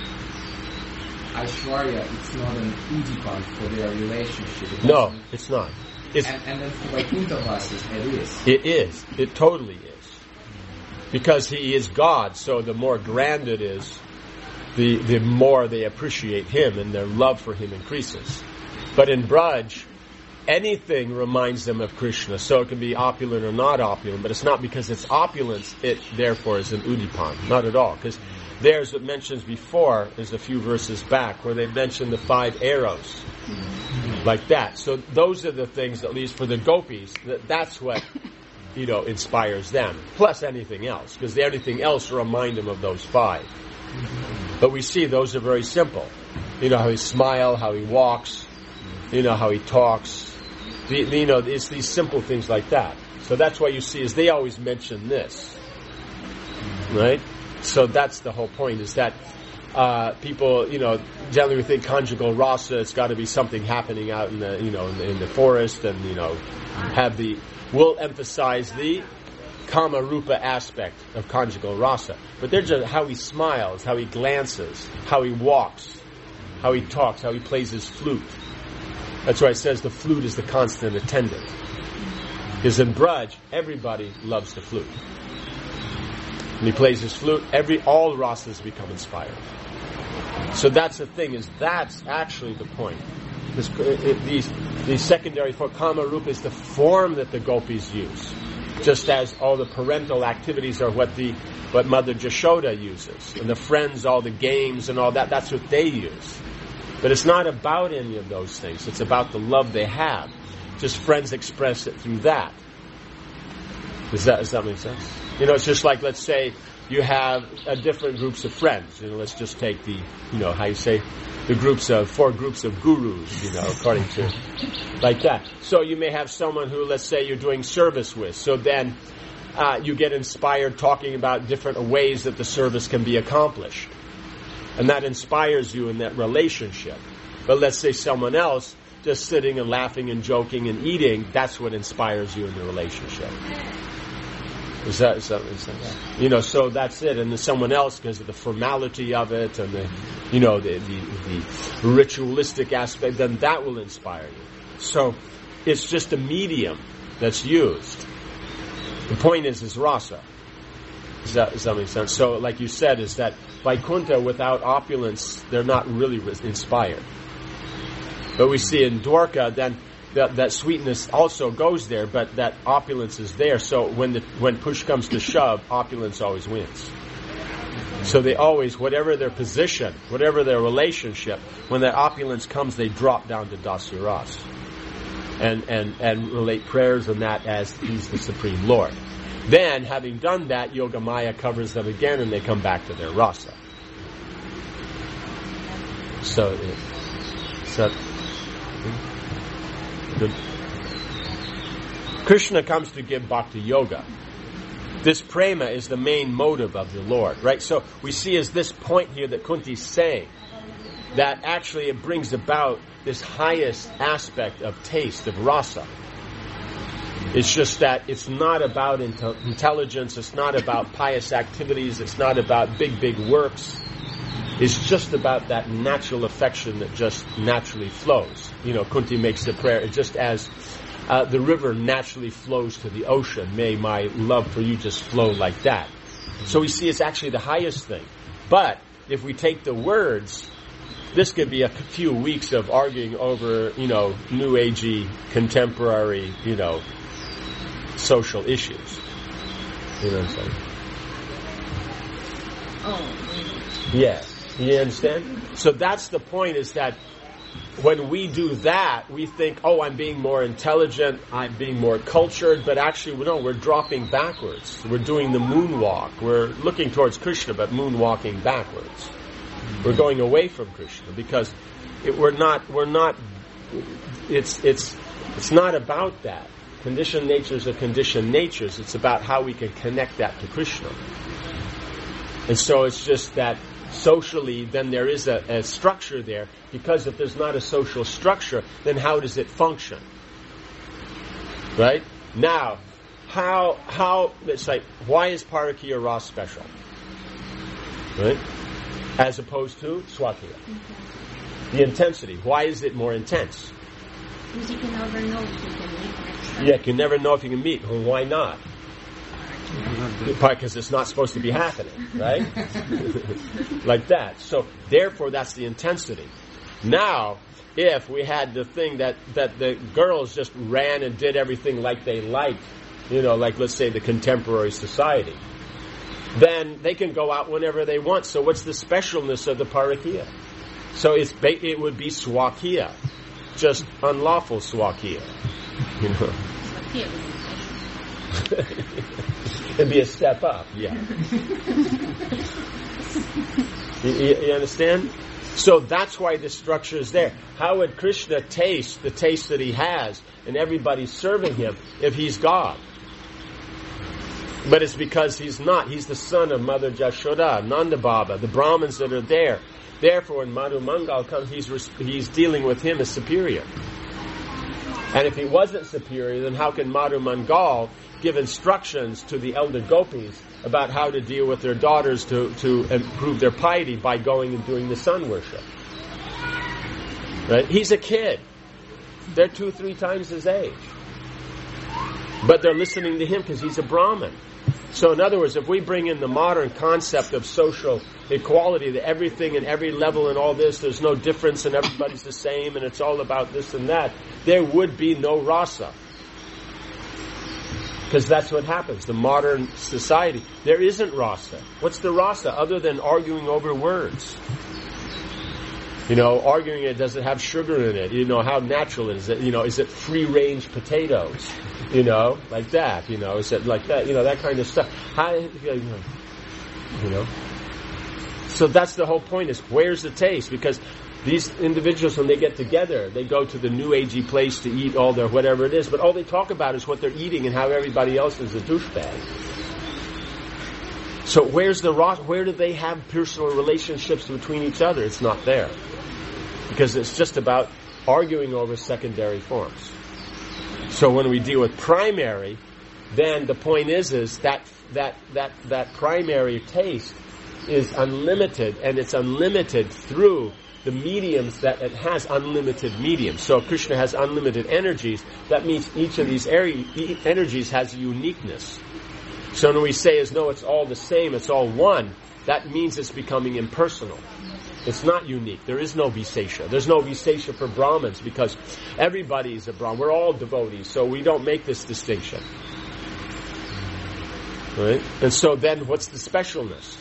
Aishwarya, it's not an udipan for their relationship? It no, it's not. It's, and, and then for Vaikuntha Vasas, it is. It is. It totally is. Because he is God, so the more grand it is, the, the more they appreciate him and their love for him increases. But in Braj, anything reminds them of Krishna, so it can be opulent or not opulent, but it's not because it's opulence, it therefore is an udipan. Not at all. Because there's what mentions before, there's a few verses back, where they mention the five arrows. Like that. So those are the things, at least for the gopis, that that's what, you know, inspires them. Plus anything else. Because anything else will remind them of those five. But we see those are very simple. You know, how he smiles, how he walks, you know, how he talks. The, the, you know, it's these simple things like that. So that's why you see is they always mention this. Right? So that's the whole point, is that uh, people, you know, generally we think conjugal rasa, it's got to be something happening out in the, you know, in the, in the forest, and, you know, have the, we'll emphasize the kama rupa aspect of conjugal rasa. But they're just how he smiles, how he glances, how he walks, how he talks, how he plays his flute. That's why it says the flute is the constant attendant. Because in Braj, everybody loves the flute. When he plays his flute, every all rasas become inspired. So that's the thing, is that's actually the point. This, it, it, these, these secondary for kama rupa is the form that the gopis use. Just as all the parental activities are what the what Mother Jashoda uses. And the friends, all the games and all that, that's what they use. But it's not about any of those things. It's about the love they have. Just friends express it through that. Does that, does that make sense? You know, it's just like, let's say you have uh, different groups of friends. You know, let's just take the, you know, how you say, the groups of, four groups of gurus, you know, according to, like that. So you may have someone who, let's say, you're doing service with. So then uh, you get inspired talking about different ways that the service can be accomplished. And that inspires you in that relationship. But let's say someone else just sitting and laughing and joking and eating, that's what inspires you in the relationship. Is that, is that what it says? Yeah. You know, so that's it. And then someone else, because of the formality of it and the, you know, the, the, the ritualistic aspect, then that will inspire you. So it's just a medium that's used. The point is, is rasa. Does that, does that make sense? So, like you said, is that Vaikuntha, without opulence, they're not really inspired. But we see in Dwarka, then that, that sweetness also goes there, but that opulence is there. So when the when push comes to shove, opulence always wins. So they always, whatever their position, whatever their relationship, when that opulence comes, they drop down to Dasuras. And, and, and relate prayers and that as He's the Supreme Lord. Then, having done that, Yogamaya covers them again and they come back to their rasa. So, so good. Krishna comes to give bhakti yoga. This prema is the main motive of the Lord, right? So we see as this point here that Kunti's saying, that actually it brings about this highest aspect of taste, of rasa. It's just that it's not about inte- intelligence, it's not about pious activities, it's not about big, big works. It's just about that natural affection that just naturally flows. You know, Kunti makes the prayer, just as uh, the river naturally flows to the ocean, may my love for you just flow like that. So we see it's actually the highest thing. But if we take the words, this could be a few weeks of arguing over, you know, new agey, contemporary, you know, social issues. You know what I'm saying? Oh, yeah. You understand? So that's the point, is that when we do that, we think, oh, I'm being more intelligent, I'm being more cultured, but actually, no, we're dropping backwards. We're doing the moonwalk. We're looking towards Krishna, but moonwalking backwards. We're going away from Krishna because it, we're not. We're not. It's it's it's not about that. Conditioned natures are conditioned natures. It's about how we can connect that to Krishna. And so it's just that socially, then there is a, a structure there. Because if there's not a social structure, then how does it function? Right? Now, how how it's like, why is Parakiya Rasa special? Right? As opposed to Swakiya. The intensity. Why is it more intense? Because you can never know if you can meet next time. Yeah, you can never know if you can meet. Well, why not? Because it's not supposed to be happening, right? Like that. So, therefore, that's the intensity. Now, if we had the thing that, that the girls just ran and did everything like they liked, you know, like, let's say, the contemporary society, then they can go out whenever they want. So what's the specialness of the Parakiya? So it's it would be Swakiya, just unlawful Swakiya. You know, it'd be a step up. Yeah. you, you, you understand? So that's why the structure is there. How would Krishna taste the taste that he has, and everybody's serving him if he's God? But it's because he's not. He's the son of Mother Jashoda, Nanda Baba, the Brahmins that are there. Therefore, when Madhu Mangal comes, he's he's dealing with him as superior. And if he wasn't superior, then how can Madhu Mangal give instructions to the elder gopis about how to deal with their daughters to, to improve their piety by going and doing the sun worship? Right? He's a kid. They're two, three times his age. But they're listening to him because he's a Brahmin. So in other words, if we bring in the modern concept of social equality, that everything and every level and all this, there's no difference and everybody's the same and it's all about this and that, there would be no rasa. Because that's what happens. The modern society, there isn't rasa. What's the rasa other than arguing over words? You know, arguing it, does it have sugar in it? You know, how natural is it? You know, is it free-range potatoes? You know, like that. You know, is it like that? You know, that kind of stuff. How, you know. So that's the whole point, is where's the taste? Because these individuals, when they get together, they go to the new agey place to eat all their whatever it is, but all they talk about is what they're eating and how everybody else is a douchebag. So where's the rasa? Where do they have personal relationships between each other? It's not there. Because it's just about arguing over secondary forms. So when we deal with primary, then the point is, is that that that that primary taste is unlimited, and it's unlimited through the mediums that it has unlimited mediums. So Krishna has unlimited energies. That means each of these er- e- energies has a uniqueness. So when we say is no, it's all the same, it's all one, that means it's becoming impersonal. It's not unique. There is no Visesha. There's no Visesha for Brahmins because everybody is a Brahmin. We're all devotees, so we don't make this distinction. Right? And so then what's the specialness?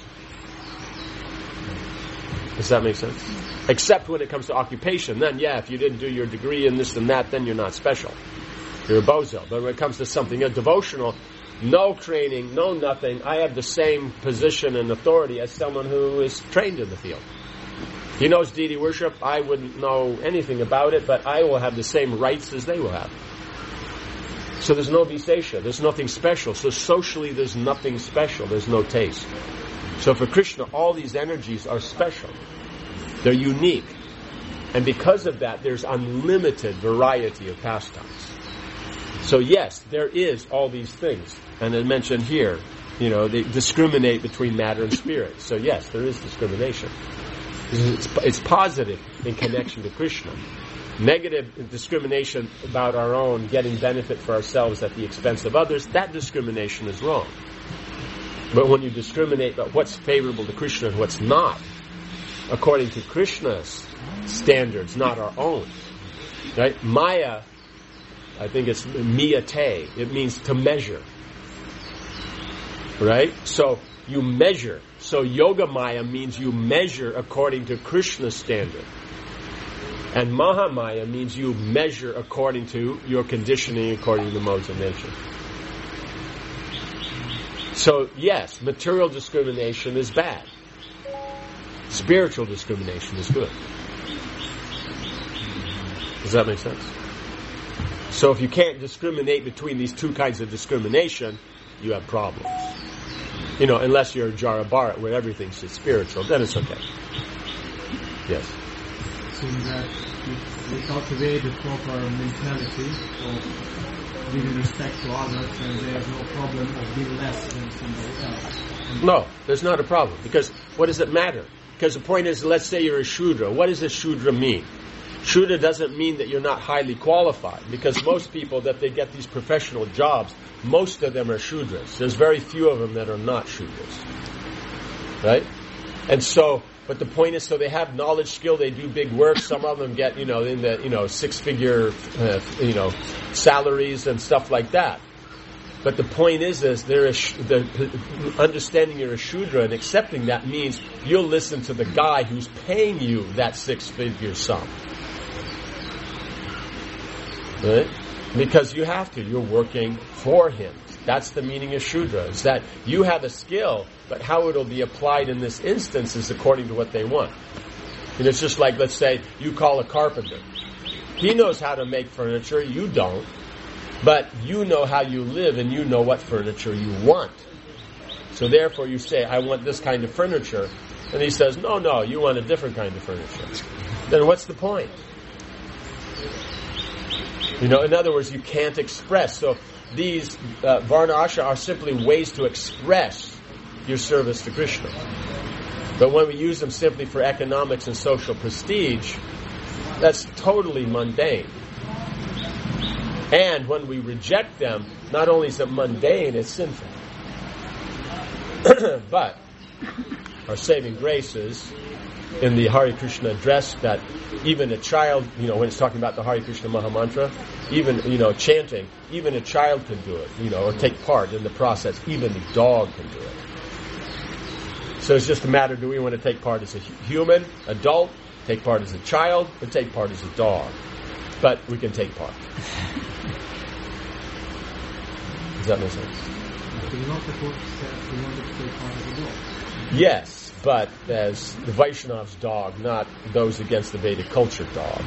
Does that make sense? Except when it comes to occupation. Then, yeah, if you didn't do your degree in this and that, then you're not special. You're a bozo. But when it comes to something uh, devotional, no training, no nothing, I have the same position and authority as someone who is trained in the field. He knows deity worship. I wouldn't know anything about it, but I will have the same rights as they will have. So there's no Visesha. There's nothing special. So socially, there's nothing special. There's no taste. So for Krishna, all these energies are special. They're unique. And because of that, there's unlimited variety of pastimes. So yes, there is all these things. And I mentioned here, you know, they discriminate between matter and spirit. So yes, there is discrimination. It's, it's positive in connection to Krishna. Negative discrimination about our own, getting benefit for ourselves at the expense of others, that discrimination is wrong. But when you discriminate about what's favorable to Krishna and what's not, according to Krishna's standards, not our own, right? Maya, I think it's miyate. It means to measure, right? So you measure. So Yoga Maya means you measure according to Krishna's standard. And Mahamaya means you measure according to your conditioning, according to the modes of nature. So, yes, material discrimination is bad. Spiritual discrimination is good. Does that make sense? So if you can't discriminate between these two kinds of discrimination, you have problems. You know, unless you're a Jara Bharat where everything's just spiritual, then it's okay. Yes. So that if we cultivate the proper mentality of giving respect to others, and there's no problem of being less than somebody else. No, there's not a problem. Because what does it matter? Because the point is, let's say you're a Shudra. What does a Shudra mean? Shudra doesn't mean that you're not highly qualified. Because most people that they get these professional jobs, most of them are Shudras. There's very few of them that are not Shudras. Right? And so, but the point is, so they have knowledge, skill, they do big work. Some of them get, you know, in the, you know, six-figure, uh, you know, salaries and stuff like that. But the point is, is there is the understanding you're a Shudra and accepting that means you'll listen to the guy who's paying you that six-figure sum. Right? Because you have to. You're working for him. That's the meaning of Shudra. Is that you have a skill, but how it'll be applied in this instance is according to what they want. And it's just like, let's say, you call a carpenter. He knows how to make furniture. You don't. But you know how you live and you know what furniture you want. So therefore you say, I want this kind of furniture. And he says, no, no, you want a different kind of furniture. Then what's the point? You know, in other words, you can't express. So these uh, Varna Ashra are simply ways to express your service to Krishna. But when we use them simply for economics and social prestige, that's totally mundane. And when we reject them, not only is it mundane, it's sinful. But our saving grace is in the Hare Krishna address that even a child, you know, when it's talking about the Hare Krishna Mahamantra, even, you know, chanting, even a child can do it, you know, or take part in the process. Even a dog can do it. So it's just a matter, do we want to take part as a human, adult, take part as a child, or take part as a dog? But we can take part. Does that make sense? So you're not supposed to say you want to take part as a dog. Yes, but as the Vaishnav's dog, not those against the Vedic culture dog.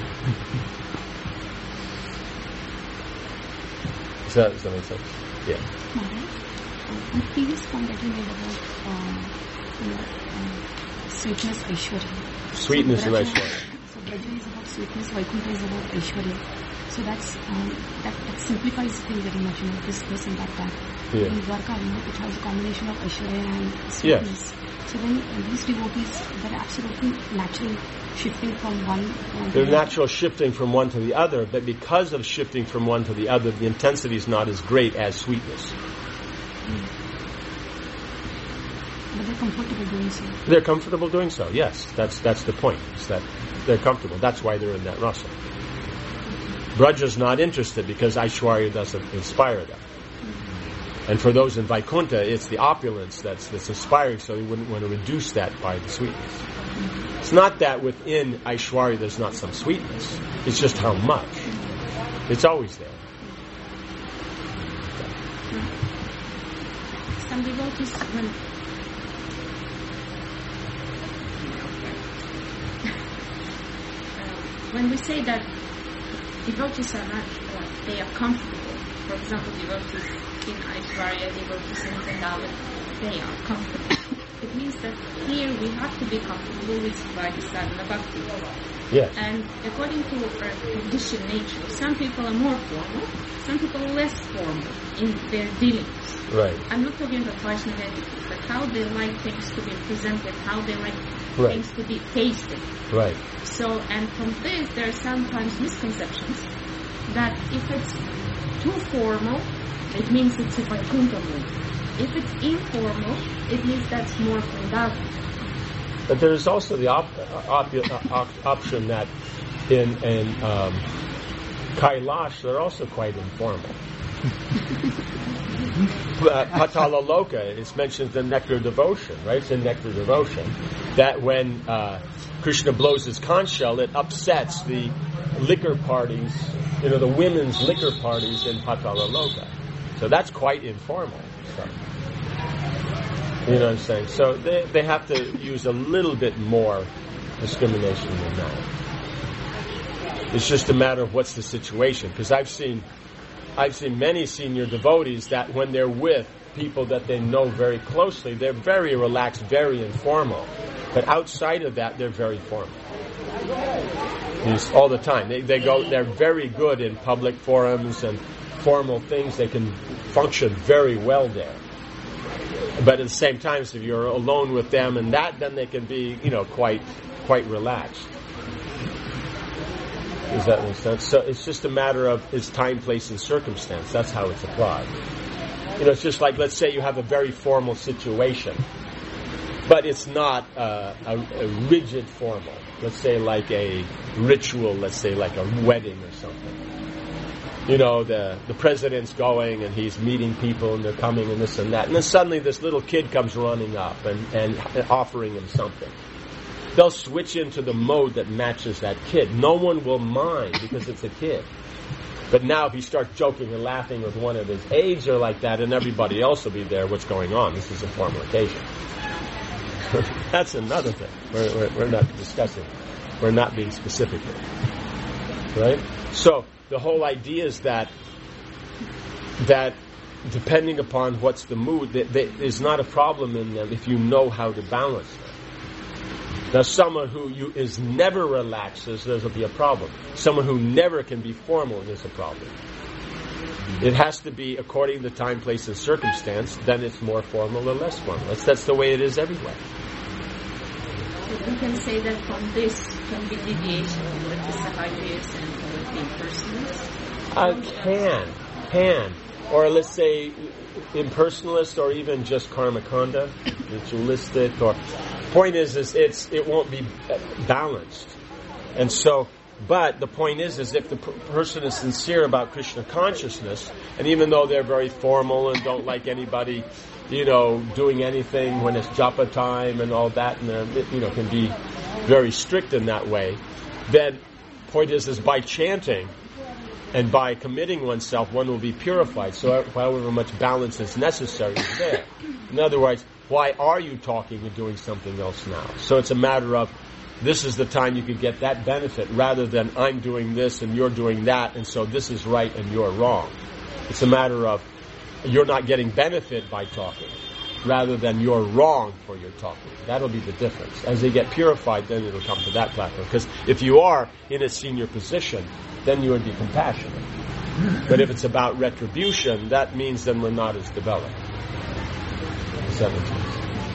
Does that, does that make sense? Yeah. Maharaj, on the previous point that you made about uh, you know, uh, sweetness, Aishwarya. Sweetness so and Aishwarya. So Braja is about sweetness, Vaikuntha is about Aishwarya. So that's um, that, that simplifies things very much. You know, this, this, and that, that. Yeah. In Dwarka, you know, it has a combination of Aishwarya and sweetness. So then uh, these devotees, they're absolutely natural shifting from one. Uh, They're natural shifting from one to the other, but because of shifting from one to the other, the intensity is not as great as sweetness. Mm. But they're comfortable doing so. They're comfortable doing so. Yes, that's that's the point. Is that they're comfortable. That's why they're in that rasa. Braja's not interested because Aishwarya doesn't inspire them. And for those in Vaikuntha, it's the opulence that's that's inspiring, so you wouldn't want to reduce that by the sweetness. It's not that within Aishwarya there's not some sweetness. It's just how much. It's always there. Some devotees, when uh, when we say that devotees are not, uh, they are comfortable. For example, devotees in Aishwarya, devotees in Vrindavan, they are comfortable. It means that here we have to be comfortable with Vaidhi Sadhana Bhakti. Yes. And according to our conditioned nature, some people are more formal, some people are less formal in their dealings. Right. I'm not talking about Vaishnava attitude, but how they like things to be presented, how they like Right. things to be tasted. Right. So, and from this, there are sometimes misconceptions that if it's too formal, it means it's a Vaikuntha mood. If it's informal, it means that's more Vrindavan. But there is also the op- op- op- option that in, in um, Kailash they're also quite informal. uh, Patala Loka is mentioned in Nectar Devotion, right? It's in Nectar Devotion that when uh, Krishna blows his conch shell, it upsets the liquor parties, you know, the women's liquor parties in Patala Loka. So that's quite informal stuff. You know what I'm saying? So they they have to use a little bit more discrimination than that. It's just a matter of what's the situation. Because I've seen, I've seen many senior devotees that when they're with people that they know very closely, they're very relaxed, very informal. But outside of that, they're very formal. It's all the time. They they go. They're very good in public forums and formal things. They can function very well there. But at the same time, if you're alone with them and that, then they can be, you know, quite, quite relaxed. Does that make sense? So it's just a matter of its time, place, and circumstance. That's how it's applied. You know, it's just like, let's say you have a very formal situation, but it's not uh, a, a rigid formal. Let's say like a ritual, let's say like a wedding or something. You know, the the president's going and he's meeting people and they're coming and this and that. And then suddenly this little kid comes running up and, and offering him something. They'll switch into the mode that matches that kid. No one will mind because it's a kid. But now if he starts joking and laughing with one of his aides or like that, and everybody else will be there, what's going on? This is a formal occasion. That's another thing. We're, we're, we're not discussing. We're not being specific here. Right? So, the whole idea is that that depending upon what's the mood, that, that there's not a problem in them if you know how to balance them. Now, someone who you is never relaxes, there'll be a problem. Someone who never can be formal, there's a problem. It has to be according to time, place, and circumstance. Then it's more formal or less formal. That's, that's the way it is everywhere. So we can say that from this can be deviation with the Sahajas and with the impersonalists? Uh, can, can. Or let's say impersonalist or even just karmakanda, ritualistic. Or point is, is it's it won't be balanced. And so, but the point is, is if the per- person is sincere about Krishna consciousness, and even though they're very formal and don't like anybody, you know, doing anything when it's japa time and all that, and they're, you know, can be very strict in that way, then point is, is by chanting and by committing oneself, one will be purified. So however much balance is necessary is there. In other words, why are you talking and doing something else now? So it's a matter of, this is the time you could get that benefit, rather than I'm doing this and you're doing that, and so this is right and you're wrong. It's a matter of, you're not getting benefit by talking, rather than you're wrong for your talking. That'll be the difference. As they get purified, then it'll come to that platform. Because if you are in a senior position, then you would be compassionate. But if it's about retribution, that means then we're not as developed. Does that make sense?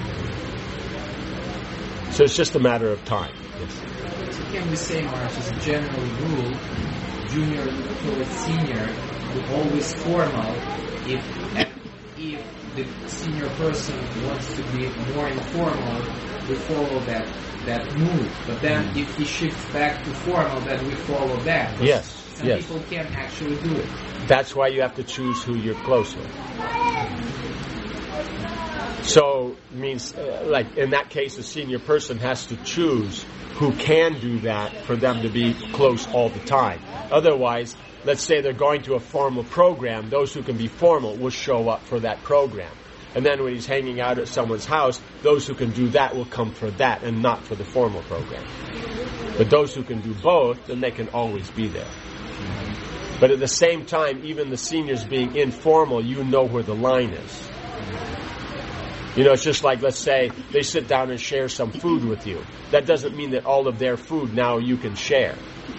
So it's just a matter of time. Yes. So can we say, Marsh, as a general rule, junior towards senior will always formal if if the senior person wants to be more informal, we follow that that mood. But then if he shifts back to formal, then we follow that. Yes. Some yes. people can't actually do it. That's why you have to choose who you're close with. So, means, uh, like, in that case, a senior person has to choose who can do that for them to be close all the time. Otherwise, let's say they're going to a formal program, those who can be formal will show up for that program. And then when he's hanging out at someone's house, those who can do that will come for that and not for the formal program. But those who can do both, then they can always be there. But at the same time, even the seniors being informal, you know where the line is. You know, it's just like, let's say, they sit down and share some food with you. That doesn't mean that all of their food now you can share.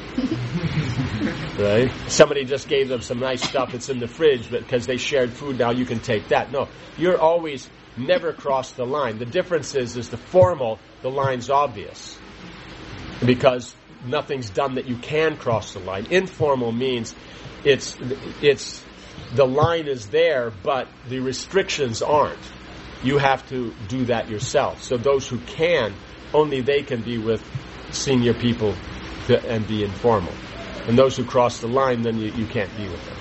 Right? Somebody just gave them some nice stuff that's in the fridge, but because they shared food, now you can take that. No, you're always never cross the line. The difference is, is the formal, the line's obvious. Because nothing's done that you can cross the line. Informal means it's it's the line is there, but the restrictions aren't. You have to do that yourself. So those who can, only they can be with senior people to, and be informal. And those who cross the line, then you, you can't be with them.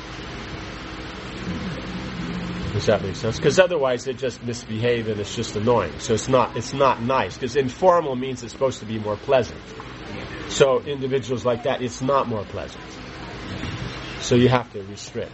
Does that make sense? Because otherwise they just misbehave and it's just annoying. So it's not it's not nice. Because informal means it's supposed to be more pleasant. So individuals like that, it's not more pleasant. So you have to restrict.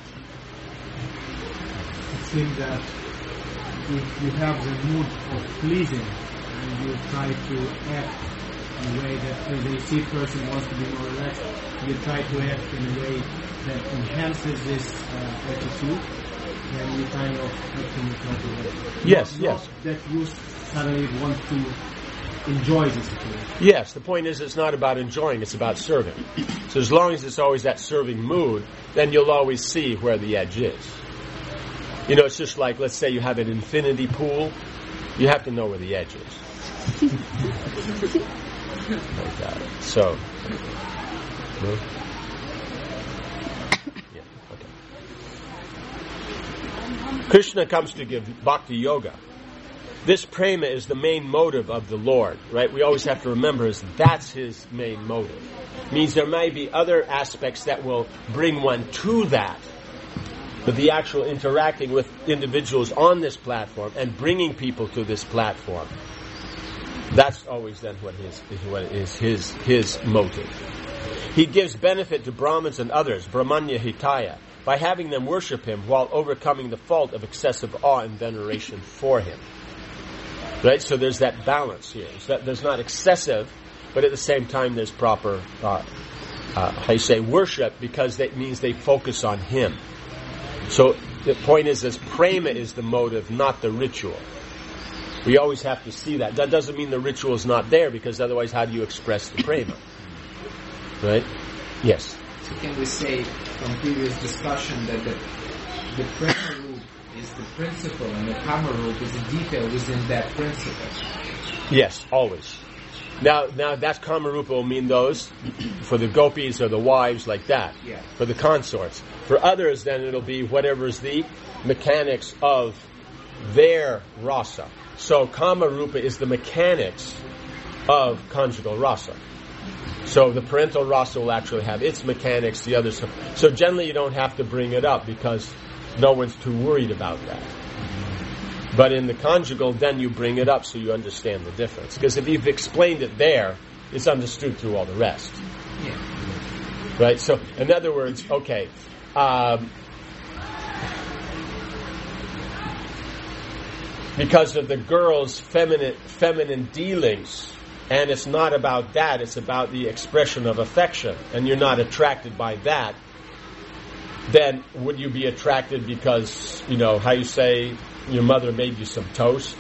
It seems that if you have the mood of pleasing and you try to act in a way that if the see person wants to be more relaxed, you try to act in a way that enhances this uh, attitude, then you kind of act in a proper way. Yes, not, yes. Not that you suddenly want to enjoy the situation. Yes, the point is it's not about enjoying, it's about serving. So as long as it's always that serving mood, then you'll always see where the edge is. You know, it's just like, let's say you have an infinity pool, you have to know where the edge is. Like that. So, no? Yeah, okay. Krishna comes to give bhakti yoga. This prema is the main motive of the Lord, right? We always have to remember is that's his main motive. Means there may be other aspects that will bring one to that, but the actual interacting with individuals on this platform and bringing people to this platform, that's always then what is, is what is his his motive. He gives benefit to Brahmins and others, Brahmanya Hitaya, by having them worship him while overcoming the fault of excessive awe and veneration for him. Right, so there's that balance here. So that there's not excessive, but at the same time there's proper, uh, uh, how you say, worship, because that means they focus on him. So the point is, is prema is the motive, not the ritual. We always have to see that. That doesn't mean the ritual is not there, because otherwise how do you express the prema? Right? Yes. So can we say from previous discussion that the, the prema root is the principle and the kama root is the detail within that principle? Yes, always. Now, now that kama rupa will mean those for the gopis or the wives like that. Yeah. For the consorts. For others, then it'll be whatever's the mechanics of their rasa. So kama rupa is the mechanics of conjugal rasa. So the parental rasa will actually have its mechanics, the others. So generally you don't have to bring it up because no one's too worried about that. But in the conjugal, then you bring it up so you understand the difference. Because if you've explained it there, it's understood through all the rest. Yeah. Right? So, in other words, okay, um, because of the girl's feminine, feminine dealings, and it's not about that, it's about the expression of affection, and you're not attracted by that, then would you be attracted because, you know, how you say, your mother made you some toast?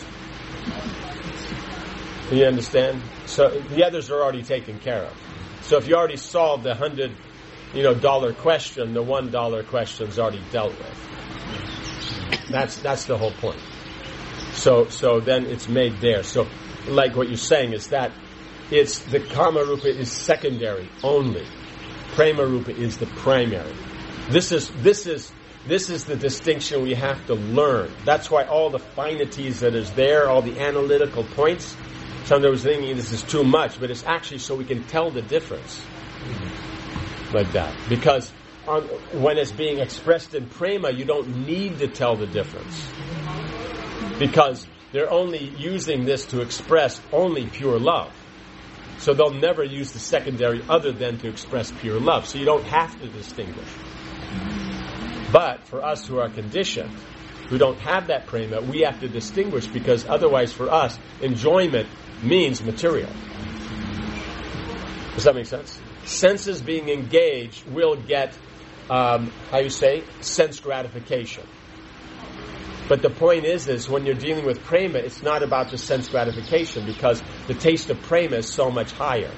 You understand? So the others are already taken care of. So if you already solved the hundred you know, dollar question, the one dollar question's already dealt with. That's that's the whole point. So so then it's made there. So like what you're saying is that it's the Kama Rupa is secondary only. Prema Rupa is the primary. This is this is this is the distinction we have to learn. That's why all the finities that is there, all the analytical points, somebody was thinking this is too much, but it's actually so we can tell the difference. Like that. Because on, when it's being expressed in prema, you don't need to tell the difference. Because they're only using this to express only pure love. So they'll never use the secondary other than to express pure love. So you don't have to distinguish. But for us who are conditioned, who don't have that prema, we have to distinguish, because otherwise for us, enjoyment means material. Does that make sense? Senses being engaged will get, um, how you say, sense gratification. But the point is, is when you're dealing with prema, it's not about just sense gratification, because the taste of prema is so much higher.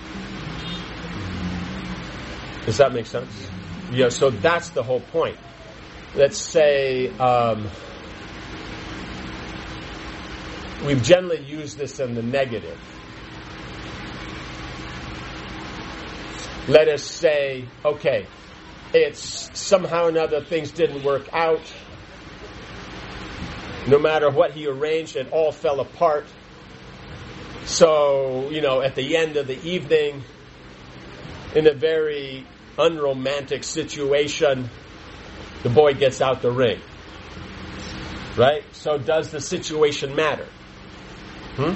Does that make sense? Yeah, so that's the whole point. Let's say, um, we've generally used this in the negative. Let us say, okay, it's somehow or another things didn't work out. No matter what he arranged, it all fell apart. So, you know, at the end of the evening, in a very unromantic situation, the boy gets out the ring. Right? So does the situation matter? Hmm?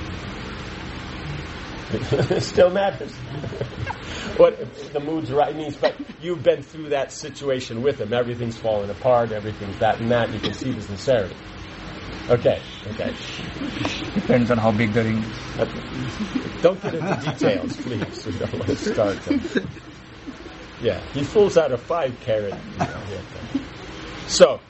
It still matters. What if the mood's right means, but you've been through that situation with him. Everything's falling apart, everything's that and that, and you can see the sincerity. Okay, okay. Depends on how big the ring is. Okay. Don't get into details, please. We don't want to start them. Yeah, he pulls out a five carat. You know, yeah. So,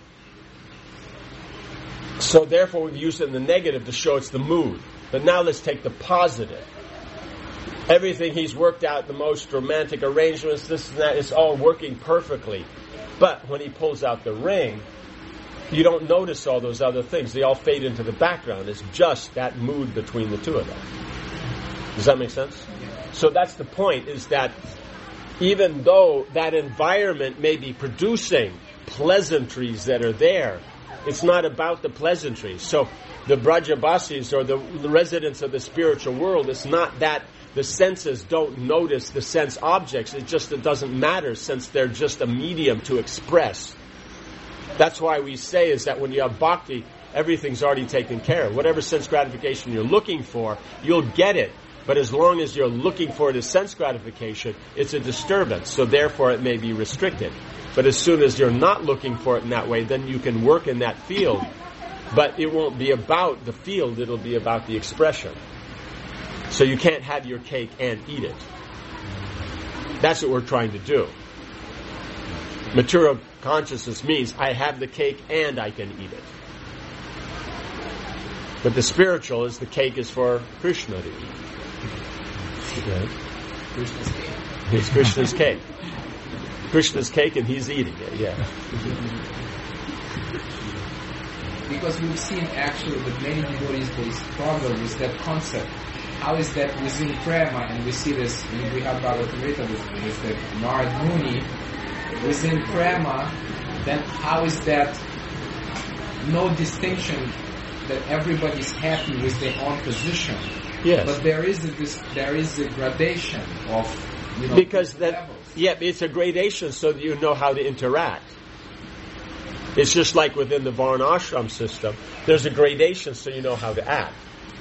so therefore we've used it in the negative to show it's the mood. But now let's take the positive. Everything he's worked out, the most romantic arrangements, this and that, it's all working perfectly. But when he pulls out the ring, you don't notice all those other things. They all fade into the background. It's just that mood between the two of them. Does that make sense? So that's the point, is that even though that environment may be producing pleasantries that are there, it's not about the pleasantries. So the Brajabasis, or the, the residents of the spiritual world, it's not that the senses don't notice the sense objects. It's just it doesn't matter, since they're just a medium to express. That's why we say is that when you have bhakti, everything's already taken care of. Whatever sense gratification you're looking for, you'll get it. But as long as you're looking for it as sense gratification, it's a disturbance. So therefore it may be restricted. But as soon as you're not looking for it in that way, then you can work in that field. But it won't be about the field, it'll be about the expression. So you can't have your cake and eat it. That's what we're trying to do. Material consciousness means I have the cake and I can eat it. But the spiritual is the cake is for Krishna to eat. Right? Krishna's cake. It's Krishna's cake. Krishna's cake and he's eating it, yeah. Because we've seen actually that many devotees, they struggle with that concept. How is that within prema, and we see this, and we have Bhagavatamrita with, with the Narad Muni, within prema, then how is that no distinction that everybody's happy with their own position? Yes. But there is a this, there is a gradation of, you know, because that levels. Yeah, it's a gradation so that you know how to interact. It's just like within the Varna ashram system, there's a gradation so you know how to act.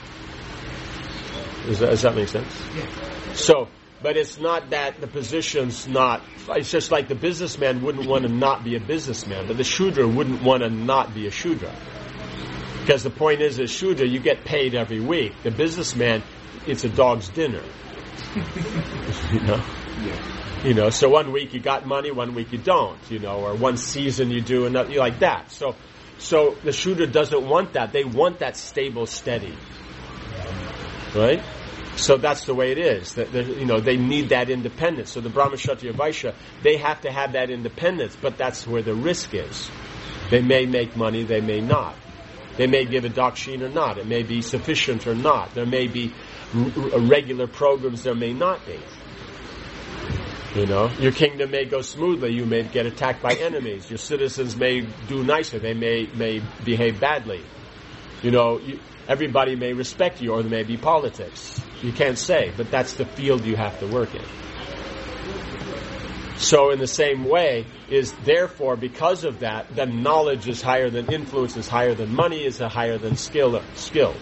Does that, does that make sense? Yeah. So, but it's not that the position's not, it's just like the businessman wouldn't want to not be a businessman, but the Shudra wouldn't want to not be a Shudra. Because the point is, as Shudra, you get paid every week. The businessman, it's a dog's dinner. You know? Yeah. You know, so one week you got money, one week you don't, you know, or one season you do, another, like that. So, so the Shudra doesn't want that. They want that stable, steady. Right? So that's the way it is. That you know they need that independence. So the Brahma, Kshatriya, Vaishya, they have to have that independence, but that's where the risk is. They may make money, they may not. They may give a dakshina or not. It may be sufficient or not. There may be r- regular programs, there may not be. You know, your kingdom may go smoothly. You may get attacked by enemies. Your citizens may do nicer. They may may behave badly. You know, you, everybody may respect you, or there may be politics. You can't say, but that's the field you have to work in. So in the same way, is therefore, because of that, then knowledge is higher than influence, is higher than money, is higher than skill. Skill.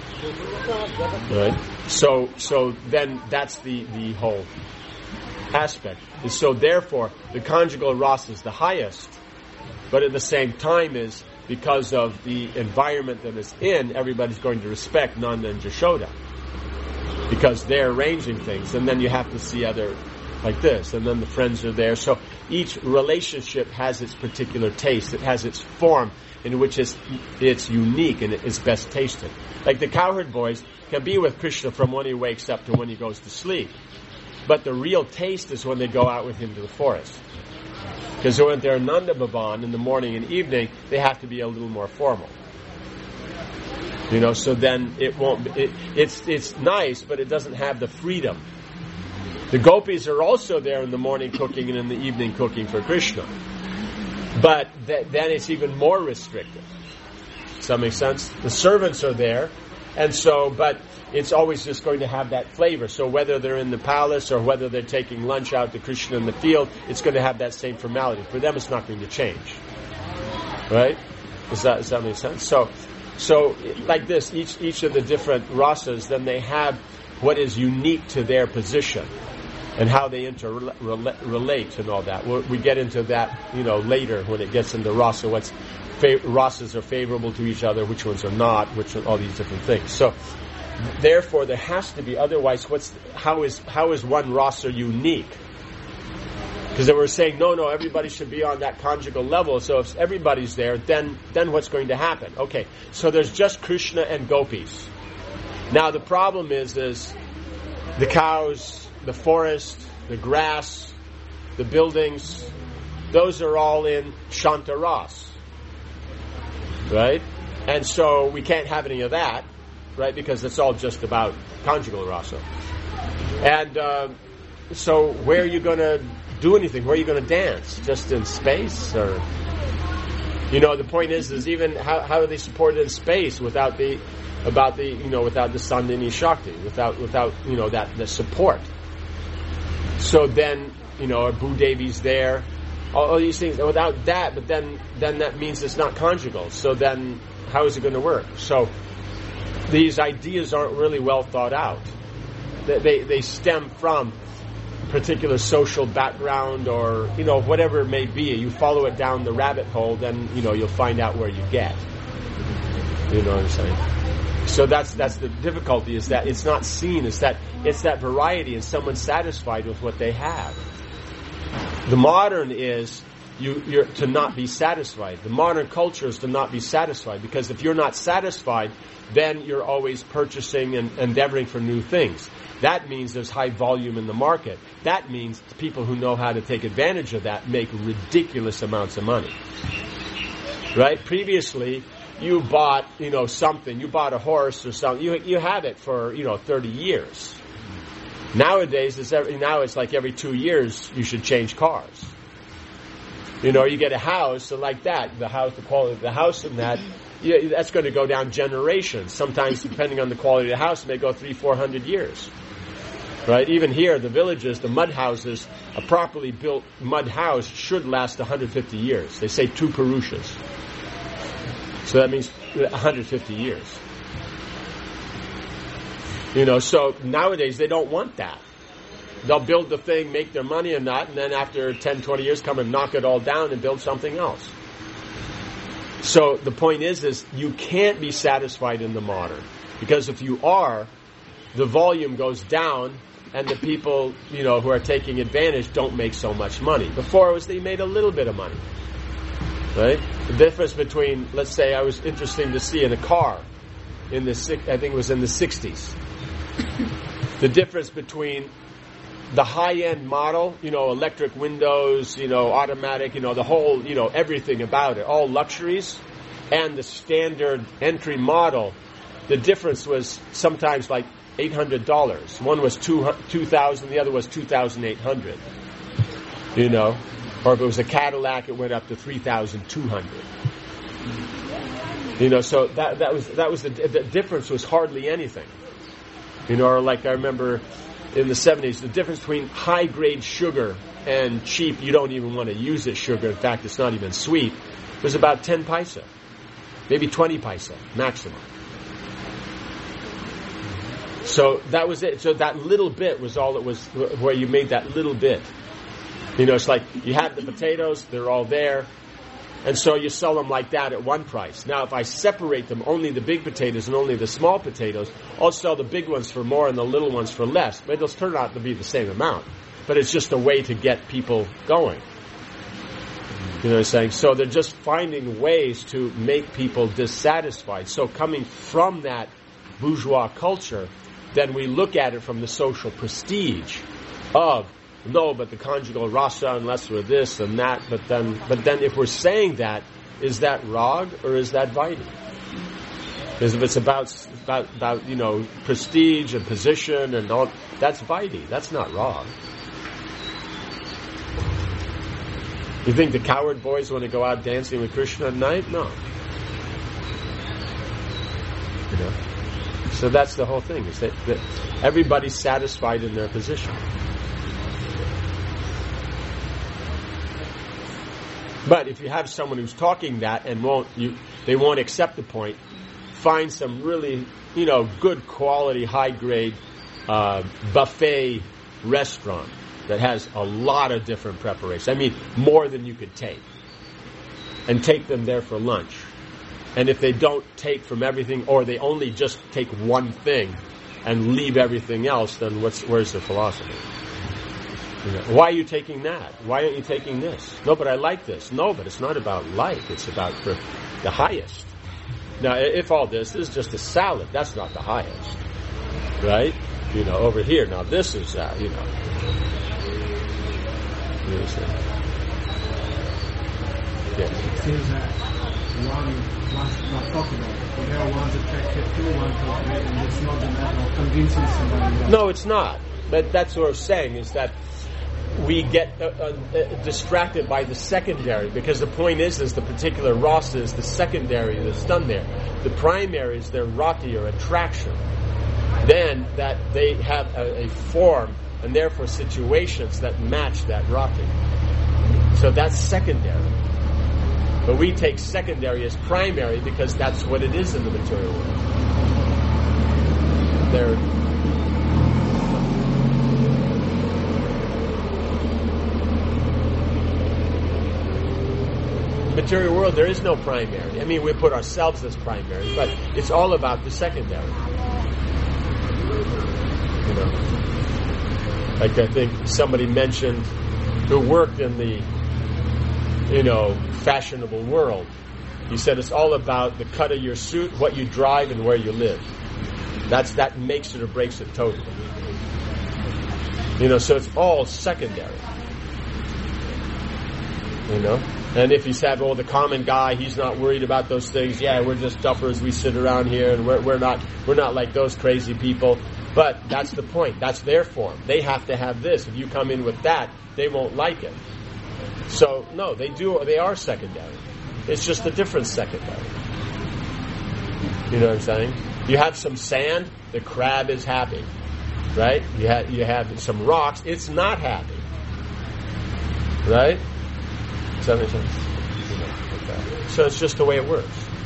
Right? So, so then that's the, the whole aspect. And so therefore, the conjugal rasa is the highest, but at the same time is, because of the environment that it's in, everybody's going to respect Nanda and Jashoda. Because they're arranging things. And then you have to see other, like this. And then the friends are there. So each relationship has its particular taste. It has its form in which it's, it's unique and it's best tasted. Like the cowherd boys can be with Krishna from when he wakes up to when he goes to sleep. But the real taste is when they go out with him to the forest. Because when they're Nanda Bhavan in the morning and evening, they have to be a little more formal. You know, so then it won't. It, it's it's nice, but it doesn't have the freedom. The gopis are also there in the morning cooking and in the evening cooking for Krishna, but th- then it's even more restrictive. Does that make sense? The servants are there, and so, but it's always just going to have that flavor. So whether they're in the palace or whether they're taking lunch out to Krishna in the field, it's going to have that same formality. For them, it's not going to change. Right? Does that does that make sense? So. So, like this, each each of the different rasas, then they have what is unique to their position and how they interrelate and all that. We'll, we get into that, you know, later when it gets into rasa. What's fa- rasas are favorable to each other, which ones are not, which are all these different things. So, therefore, there has to be. Otherwise, what's how is how is one rasa unique? Because they were saying, no, no, everybody should be on that conjugal level. So if everybody's there, then then what's going to happen? Okay, so there's just Krishna and gopis. Now the problem is, is the cows, the forest, the grass, the buildings, those are all in Shanta Ras. Right? And so we can't have any of that, right? Because it's all just about conjugal rasa. And uh, so where are you going to do anything? Where are you going to dance? Just in space? Or, you know, the point is, is even how, how are they supported in space without the, about the, you know, without the Sandhini Shakti, without, without, you know, that, the support. So then, you know, Bhudevi's there, all, all these things, without that, but then, then that means it's not conjugal. So then, how is it going to work? So, these ideas aren't really well thought out. They, they, they stem from particular social background, or you know, whatever it may be. You follow it down the rabbit hole, then you know you'll find out where you get. You know what I'm saying? So that's that's the difficulty, is that it's not seen. It's that it's that variety, and someone's satisfied with what they have. The modern is you you're to not be satisfied. The modern culture is to not be satisfied, because if you're not satisfied, then you're always purchasing and endeavoring for new things. That means there's high volume in the market. That means people who know how to take advantage of that make ridiculous amounts of money. Right? Previously, you bought, you know, something. You bought a horse or something. You you have it for, you know, thirty years. Nowadays, it's every, now it's like every two years you should change cars. You know, you get a house, so like that, the house, the quality of the house and that, yeah, that's going to go down generations. Sometimes, depending on the quality of the house, it may go three, four hundred years. Right? Even here, the villages, the mud houses, a properly built mud house should last one hundred fifty years. They say two Purushas. So that means one hundred fifty years. You know, so nowadays they don't want that. They'll build the thing, make their money and that, and then after ten, twenty years come and knock it all down and build something else. So the point is, is you can't be satisfied in the modern. Because if you are, the volume goes down, and the people, you know, who are taking advantage don't make so much money. Before it was they made a little bit of money. Right? The difference between, let's say, I was interesting to see in a car in the, I think it was in the sixties. the difference between the high-end model, you know, electric windows, you know, automatic, you know, the whole, you know, everything about it, all luxuries, and the standard entry model, the difference was sometimes like eight hundred dollars. One was two two thousand, the other was two thousand eight hundred. You know, or if it was a Cadillac, it went up to three thousand two hundred. You know, so that that was that was the, the difference was hardly anything. You know, or like I remember in the seventies, the difference between high grade sugar and cheap, you don't even want to use it sugar. In fact, it's not even sweet. Was about ten paisa, maybe twenty paisa maximum. So that was it. So that little bit was all it was, where you made that little bit. You know, it's like you have the potatoes, they're all there, and so you sell them like that at one price. Now, if I separate them, only the big potatoes and only the small potatoes, I'll sell the big ones for more and the little ones for less. But it'll turn out to be the same amount. But it's just a way to get people going. You know what I'm saying? So they're just finding ways to make people dissatisfied. So coming from that bourgeois culture, then we look at it from the social prestige of, no, but the conjugal rasa, unless we're this and that, but then, but then if we're saying that, is that rag or is that vaidhi? Because if it's about, about, about, you know, prestige and position and all, that's vaidhi, that's not rag. You think the coward boys want to go out dancing with Krishna at night? No. You know? So that's the whole thing, is that, that everybody's satisfied in their position. But if you have someone who's talking that and won't, you, they won't accept the point, find some really, you know, good quality, high grade uh, buffet restaurant that has a lot of different preparations. I mean, more than you could take. And take them there for lunch. And if they don't take from everything, or they only just take one thing and leave everything else, then what's, where's the philosophy? You know, why are you taking that? Why aren't you taking this? No, but I like this. No, but it's not about like. It's about the, the highest. Now, if all this is just a salad, that's not the highest. Right? You know, over here. Now, this is, uh, you know. You understand? Yes. It seems that one wants not talk about it. The other one's attracted to one talk about it, and it's not a matter of convincing somebody. No, it's not. But that's what I'm saying, is that we get uh, uh, distracted by the secondary, because the point is, is the particular rasa is the secondary that's done there. The primary is their rati, or attraction. Then that they have a, a form, and therefore situations that match that rati. So that's secondary. But we take secondary as primary because that's what it is in the material world. They're material world, there is no primary. I mean, we put ourselves as primary, but it's all about the secondary. You know, like I think somebody mentioned who worked in the, you know, fashionable world. He said it's all about the cut of your suit, what you drive, and where you live. That's that makes it or breaks it totally. You know, so it's all secondary. You know? And if he's had, oh, the common guy, he's not worried about those things. Yeah, we're just duffers. We sit around here, and we're, we're not we're not like those crazy people. But that's the point. That's their form. They have to have this. If you come in with that, they won't like it. So no, they do. They are secondary. It's just a different secondary. You know what I'm saying? You have some sand, the crab is happy, right? You have you have some rocks, it's not happy, right? Does that make sense? You know, like that. So it's just the way it works.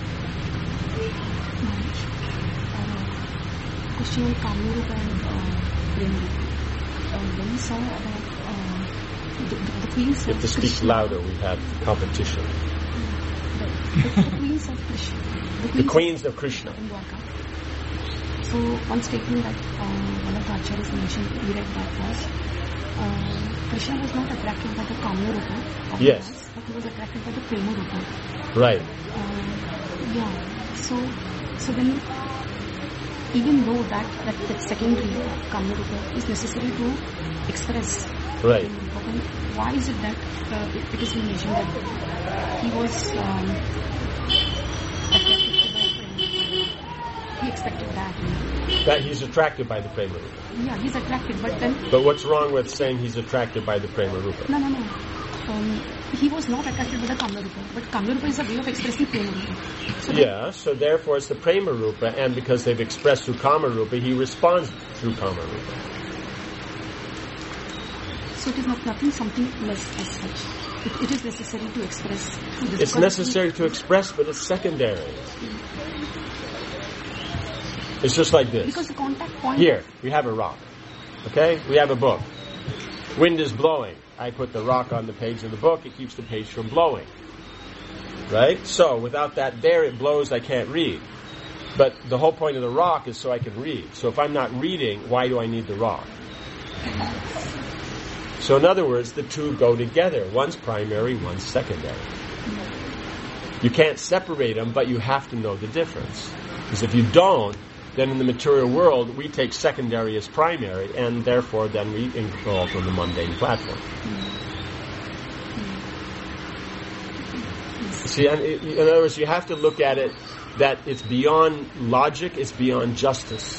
Question Kamrup and Premrup. When we saw about uh, the, the queens of You have to speak Krishna, louder. We have competition. The, the queens of Krishna. The queens of Krishna. In Dwarka. So one statement that uh, one of the acharyas mentioned, we read that was uh, Krishna was not attracted by the Kamya Rupa of Yes. the mass, but he was attracted by the Prema Rupa. Right. Uh, yeah. So so then even though that, that, that secondary Kama Rupa is necessary to express. Right. Why is it that uh, it, it is being mentioned that he was um, attracted by Prema? He expected that. You know? That he's attracted by the Prema Rupa. Yeah, he's attracted, but then... But what's wrong with saying he's attracted by the Prema Rupa? No, no, no. Um, he was not attracted by the Kama Rupa, but Kama Rupa is a way of expressing Prema Rupa. So yeah, so therefore it's the Prema Rupa, and because they've expressed through Kama Rupa, he responds through Kama Rupa. So it is not nothing, something less as such. It, it is necessary to express. Through this. It's necessary to express, but it's secondary. It's just like this. Because the contact point... Here, we have a rock. Okay? We have a book. Wind is blowing. I put the rock on the page of the book. It keeps the page from blowing. Right? So, without that there, it blows, I can't read. But the whole point of the rock is so I can read. So if I'm not reading, why do I need the rock? So in other words, the two go together. One's primary, one's secondary. You can't separate them, but you have to know the difference. Because if you don't, then in the material world, we take secondary as primary, and therefore then we go off on the mundane platform. See, in other words, you have to look at it that it's beyond logic, it's beyond justice.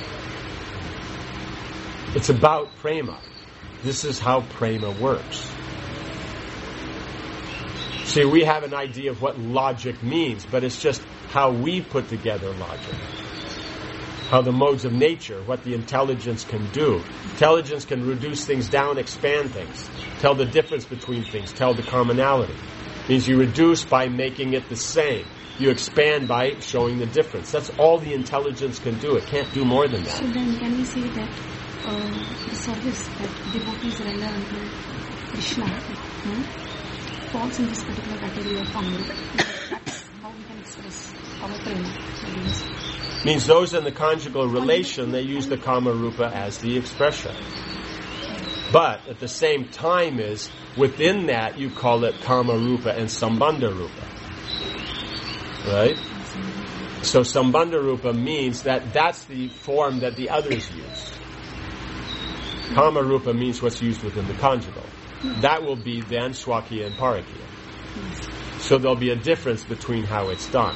It's about prema. This is how prema works. See, we have an idea of what logic means, but it's just how we put together logic. How the modes of nature, what the intelligence can do. Intelligence can reduce things down, expand things, tell the difference between things, tell the commonality. It means you reduce by making it the same. You expand by showing the difference. That's all the intelligence can do. It can't do more than that. So then can we say that uh, the service that devotees render unto Krishna hmm, falls in this particular category of Kama? That's how we can express our prema. Means those in the conjugal relation, they use the Kama Rupa as the expression. But at the same time is, within that you call it Kama Rupa and Sambandha Rupa. Right? So Sambandha Rupa means that that's the form that the others use. Kama Rupa means what's used within the conjugal. That will be then Swakiya and Parakiya. So there'll be a difference between how it's done.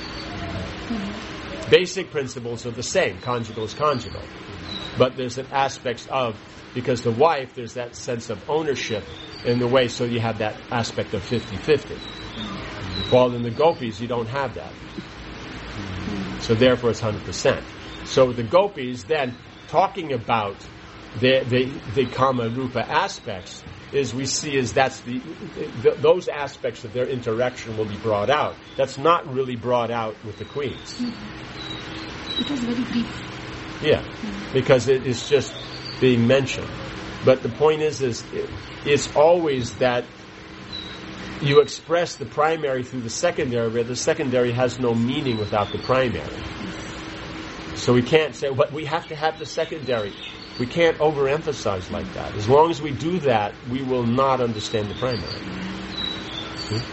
Basic principles are the same. Conjugal is conjugal. But there's an aspect of, because the wife, there's that sense of ownership in the way, so you have that aspect of fifty-fifty. While in the gopis, you don't have that. So therefore it's one hundred percent. So with the gopis, then, talking about the, the, the Kama Rupa aspects, is we see is that's the, the those aspects of their interaction will be brought out. That's not really brought out with the queens. It was very brief. Yeah, because it is just being mentioned. But the point is, is it, it's always that you express the primary through the secondary, where the secondary has no meaning without the primary. So we can't say, but we have to have the secondary. We can't overemphasize like that. As long as we do that, we will not understand the primary. Hmm?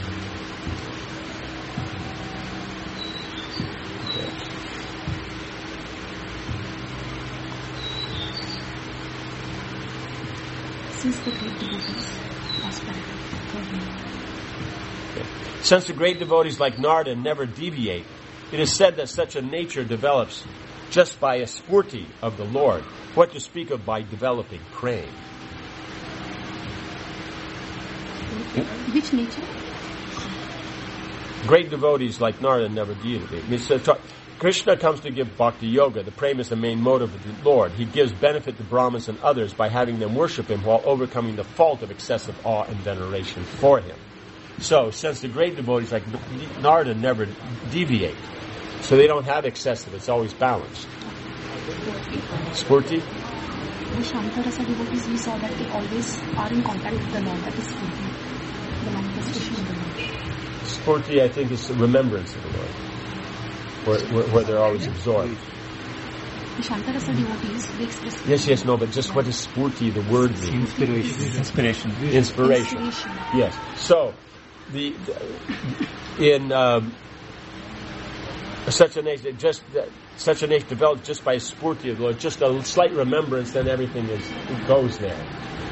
Since the great devotees aspect. Since the great devotees like Narada never deviate, it is said that such a nature develops just by a spurti of the Lord. What to speak of by developing praying? Which nature? Great devotees like Narada never deviate. It means that Krishna comes to give bhakti yoga. The prema is the main motive of the Lord. He gives benefit to Brahmins and others by having them worship Him while overcoming the fault of excessive awe and veneration for Him. So, since the great devotees like Narada never deviate, so they don't have excessive, it's always balanced. Spurti? The Shantarasa devotees, we saw that they always are in contact with the Lord. That is Spurti, the manifestation of the Lord. Spurti, I think, is the remembrance of the Lord. Where, where, where they're always absorbed. The Shantarasa devotees, they express... Yes, yes, no, but just what does spurti, the word mean? Inspiration. Inspiration. Inspiration. Inspiration. Yes. So, the, the in um, Such an age that just that, such an age developed just by spurti of the Lord, just a slight remembrance, then everything is it goes there.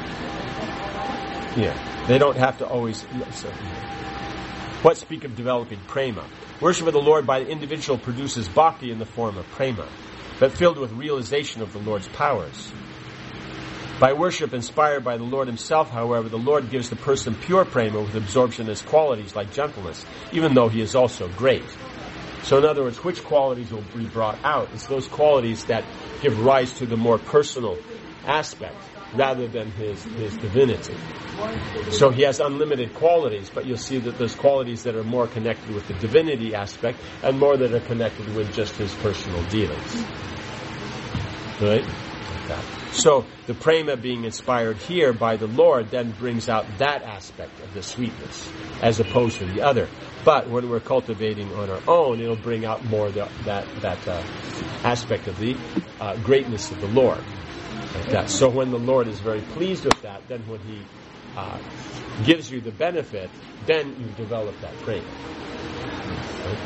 Yeah, they don't have to always. So, what speak of developing prema? Worship of the Lord by the individual produces bhakti in the form of prema, but filled with realization of the Lord's powers. By worship inspired by the Lord Himself, however, the Lord gives the person pure prema with absorption in His qualities like gentleness, even though He is also great. So in other words, which qualities will be brought out? It's those qualities that give rise to the more personal aspect rather than his, his divinity. So he has unlimited qualities, but you'll see that there's qualities that are more connected with the divinity aspect and more that are connected with just his personal dealings. Right? Like that. So the prema being inspired here by the Lord then brings out that aspect of the sweetness as opposed to the other. But when we're cultivating on our own, it'll bring out more the, that that uh, aspect of the uh, greatness of the Lord. Like that. So when the Lord is very pleased with that, then when He uh, gives you the benefit, then you develop that prema. Right?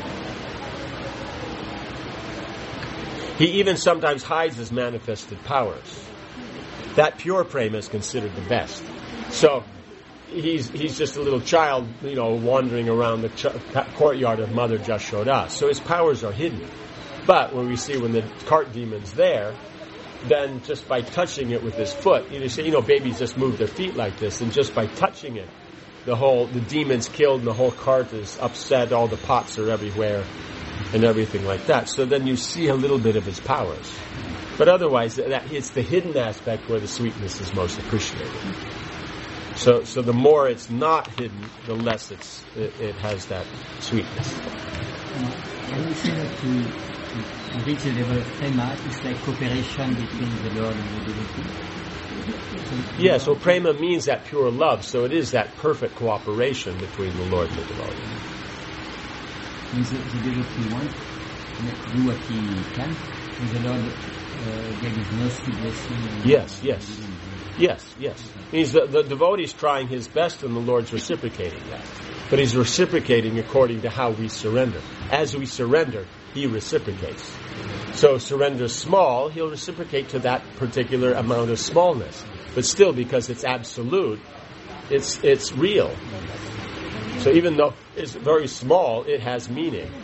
He even sometimes hides His manifested powers. That pure prema is considered the best. So he's he's just a little child, you know, wandering around the ch- courtyard of Mother Jashoda. So his powers are hidden. But when we see when the cart demon's there, then just by touching it with his foot, you know, you know, babies just move their feet like this, and just by touching it, the whole the demon's killed, and the whole cart is upset. All the pots are everywhere, and everything like that. So then you see a little bit of his powers. But otherwise, that it's the hidden aspect where the sweetness is most appreciated. So, so the more it's not hidden, the less it's it, it has that sweetness. Can we say that to, to reach the level of prema is like cooperation between the Lord and the devotee? So yeah, so prema means that pure love. So it is that perfect cooperation between the Lord and the devotee. Means the, the devotee wants to do what he can, and the Lord uh, gave his mercy, blessing. And yes, yes. Yes, yes. Means the, the devotee is trying his best and the Lord's reciprocating that. But He's reciprocating according to how we surrender. As we surrender, He reciprocates. So surrender is small, He'll reciprocate to that particular amount of smallness. But still, because it's absolute, it's it's real. So even though it's very small, it has meaning.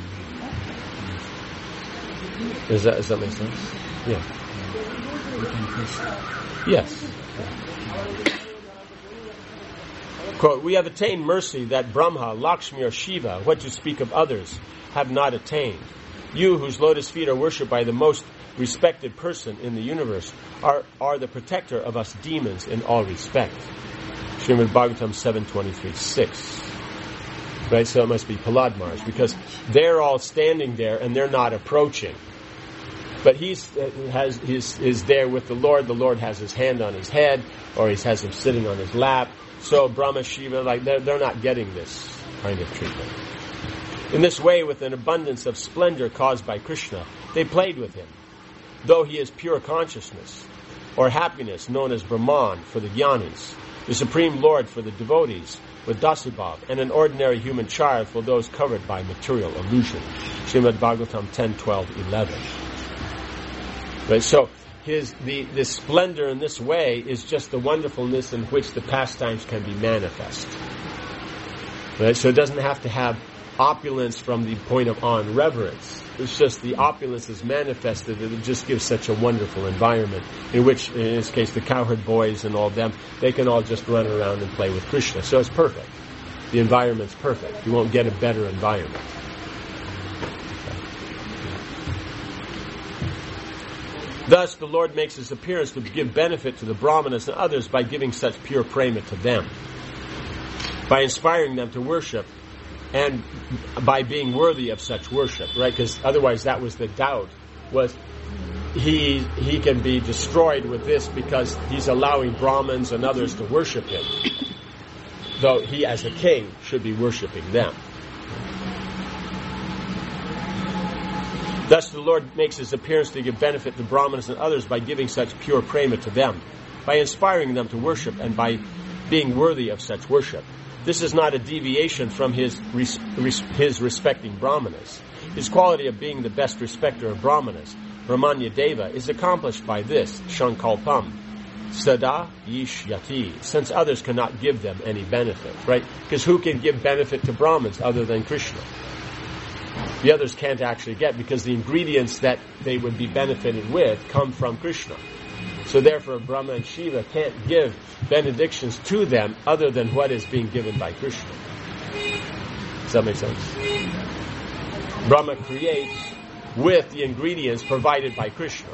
Does that, does that make sense? Yeah. Yes. Quote, we have attained mercy that Brahma, Lakshmi, or Shiva, what to speak of others, have not attained. You, whose lotus feet are worshipped by the most respected person in the universe, are, are the protector of us demons in all respect. Srimad Bhagavatam seven twenty-three six. Right, so it must be Prahlad Maharaj, because they're all standing there and they're not approaching. But he's uh, has he's is there with the Lord. The Lord has His hand on his head, or He has him sitting on his lap. So Brahma, Shiva, like they're they're not getting this kind of treatment. In this way, with an abundance of splendor caused by Krishna, they played with Him, though He is pure consciousness, or happiness known as Brahman for the jnanis, the Supreme Lord for the devotees, with Dasibhav, and an ordinary human child for those covered by material illusion. Srimad Bhagavatam ten twelve eleven. Right, so his the, the splendor in this way is just the wonderfulness in which the pastimes can be manifest. Right, so it doesn't have to have opulence from the point of awe and reverence. It's just the opulence is manifested, and it just gives such a wonderful environment in which, in this case, the cowherd boys and all of them, they can all just run around and play with Krishna. So it's perfect. The environment's perfect. You won't get a better environment. Thus, the Lord makes His appearance to give benefit to the Brahmanas and others by giving such pure prema to them, by inspiring them to worship, and by being worthy of such worship, right? Because otherwise that was the doubt, was he he can be destroyed with this because he's allowing Brahmins and others to worship him, though he as a king should be worshiping them. Thus the Lord makes His appearance to give benefit to Brahmanas and others by giving such pure prema to them, by inspiring them to worship, and by being worthy of such worship. This is not a deviation from his res- res- his respecting Brahmanas. His quality of being the best respecter of Brahmanas, Brahmanya Deva, is accomplished by this, Shankalpam, Sada Yish Yati, since others cannot give them any benefit, right? Because who can give benefit to Brahmins other than Krishna? The others can't actually get, because the ingredients that they would be benefited with come from Krishna. So therefore Brahma and Shiva can't give benedictions to them other than what is being given by Krishna. Does that make sense? Brahma creates with the ingredients provided by Krishna.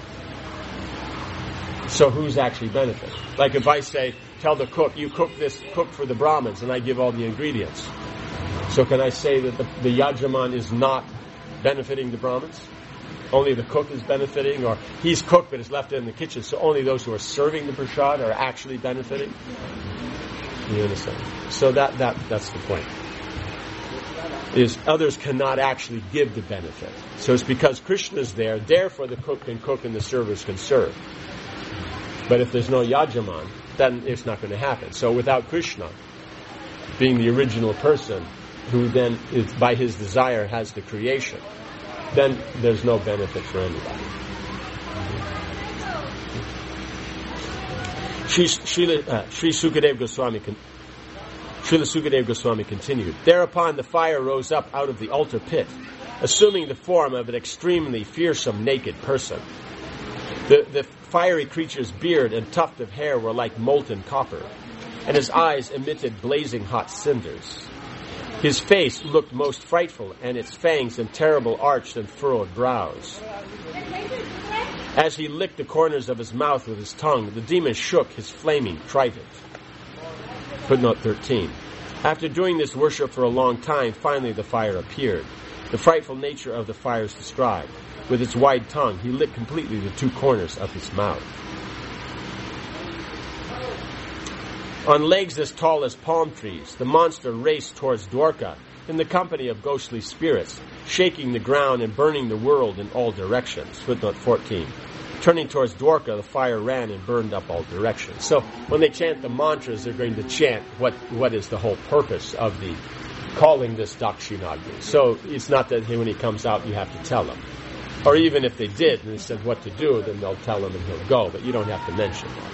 So who's actually benefited? Like if I say, tell the cook, you cook this, cook for the Brahmins, and I give all the ingredients. So can I say that the, the Yajaman is not benefiting the Brahmins? Only the cook is benefiting, or he's cooked but is left in the kitchen, so only those who are serving the prasad are actually benefiting? You understand? So that, that that's the point. Is others cannot actually give the benefit. So it's because Krishna is there, therefore the cook can cook and the servers can serve. But if there's no Yajaman, then it's not going to happen. So without Krishna being the original person, who then is, by his desire has the creation, then there's no benefit for anybody. Sri, Srila, uh, Sri Sukadeva Goswami con- Srila Sukadeva Goswami continued, thereupon the fire rose up out of the altar pit, assuming the form of an extremely fearsome naked person. The, the fiery creature's beard and tuft of hair were like molten copper, and his eyes emitted blazing hot cinders. His face looked most frightful, and its fangs and terrible arched and furrowed brows. As he licked the corners of his mouth with his tongue, the demon shook his flaming trident. Footnote thirteen. After doing this worship for a long time, finally the fire appeared. The frightful nature of the fire is described. With its wide tongue, he licked completely the two corners of his mouth. On legs as tall as palm trees, the monster raced towards Dwarka in the company of ghostly spirits, shaking the ground and burning the world in all directions. Footnote fourteen. Turning towards Dwarka, the fire ran and burned up all directions. So when they chant the mantras, they're going to chant what, what is the whole purpose of the calling this Dakshinagni. So it's not that when he comes out, you have to tell him. Or even if they did, and they said what to do, then they'll tell him and he'll go, but you don't have to mention that.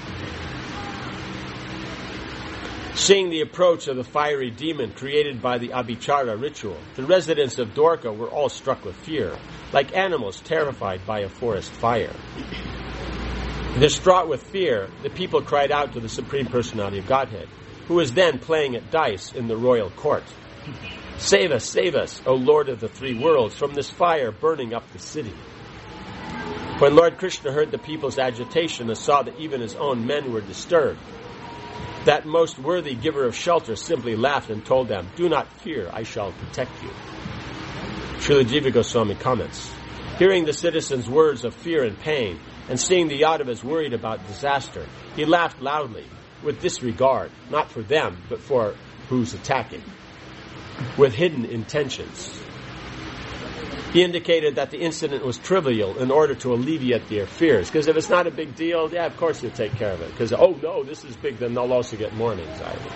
Seeing the approach of the fiery demon created by the Abhichara ritual, the residents of Dwarka were all struck with fear, like animals terrified by a forest fire. Distraught with fear, the people cried out to the Supreme Personality of Godhead, who was then playing at dice in the royal court. Save us, save us, O Lord of the three worlds, from this fire burning up the city. When Lord Krishna heard the people's agitation and saw that even his own men were disturbed, that most worthy giver of shelter simply laughed and told them, do not fear, I shall protect you. Srila Jiva Goswami comments, hearing the citizens' words of fear and pain, and seeing the Yadavas worried about disaster, he laughed loudly, with disregard, not for them, but for who's attacking, with hidden intentions. He indicated that the incident was trivial in order to alleviate their fears. Because if it's not a big deal, yeah, of course you'll take care of it. Because, oh no, this is big, then they'll also get more anxiety.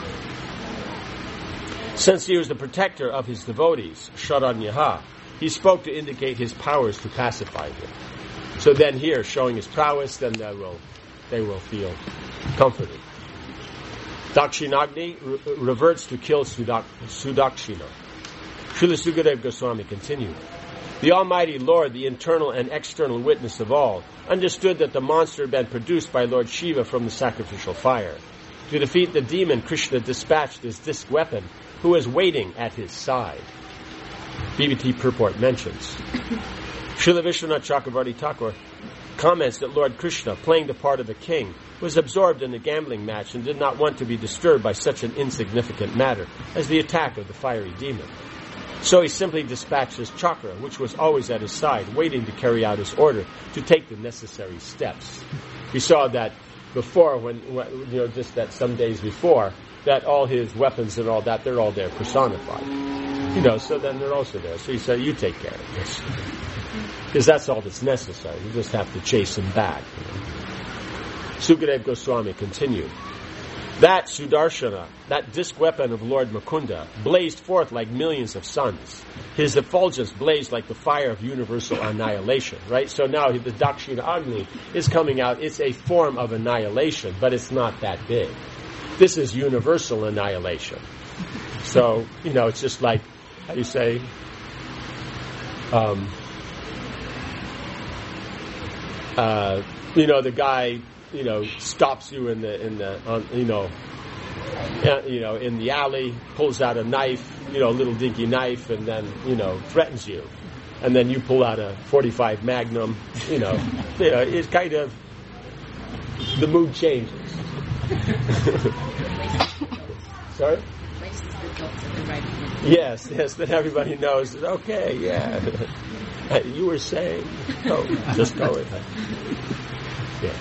Since he was the protector of his devotees, Sharanyaha, he spoke to indicate his powers to pacify them. So then here, showing his prowess, then they will, they will feel comforted. Dakshinagni re- reverts to kill Sudak- Sudakshina. Srila Sukadeva Goswami continued, the Almighty Lord, the internal and external witness of all, understood that the monster had been produced by Lord Shiva from the sacrificial fire. To defeat the demon, Krishna dispatched his disc weapon, who was waiting at his side. B B T purport mentions. Srila Vishwanath Chakravarti Thakur comments that Lord Krishna, playing the part of a king, was absorbed in a gambling match and did not want to be disturbed by such an insignificant matter as the attack of the fiery demon. So he simply dispatched his chakra, which was always at his side, waiting to carry out his order, to take the necessary steps. We saw that before, when, you know, just that some days before, that all his weapons and all that, they're all there personified. You know, so then they're also there. So he said, you take care of this. Because that's all that's necessary. You just have to chase him back. You know. Sukadeva Goswami continued. That Sudarshana, that disc weapon of Lord Mukunda, blazed forth like millions of suns. His effulgence blazed like the fire of universal annihilation, right? So now the Dakshina Agni is coming out. It's a form of annihilation, but it's not that big. This is universal annihilation. So, you know, it's just like, how do you say, um, uh, you know, the guy, you know, stops you in the in the on, you know, uh, you know, in the alley, pulls out a knife, you know, a little dinky knife, and then you know threatens you, and then you pull out a forty-five Magnum, you know, you know, it's kind of the mood changes. Sorry. Yes, yes. Then everybody knows that. Okay, yeah. You were saying, oh, just go with it. Yeah.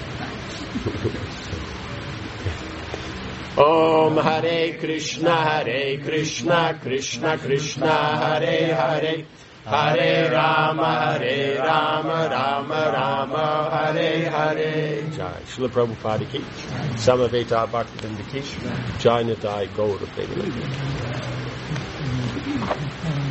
Om Hare Krishna, Hare Krishna, Krishna Krishna, Hare Hare, Hare Rama, Hare Rama, Rama Rama, Hare Hare. Jai Srila Prabhupada ki, Samaveta Bhaktivedanta ki, Jai Nitai Gaura Premanandi.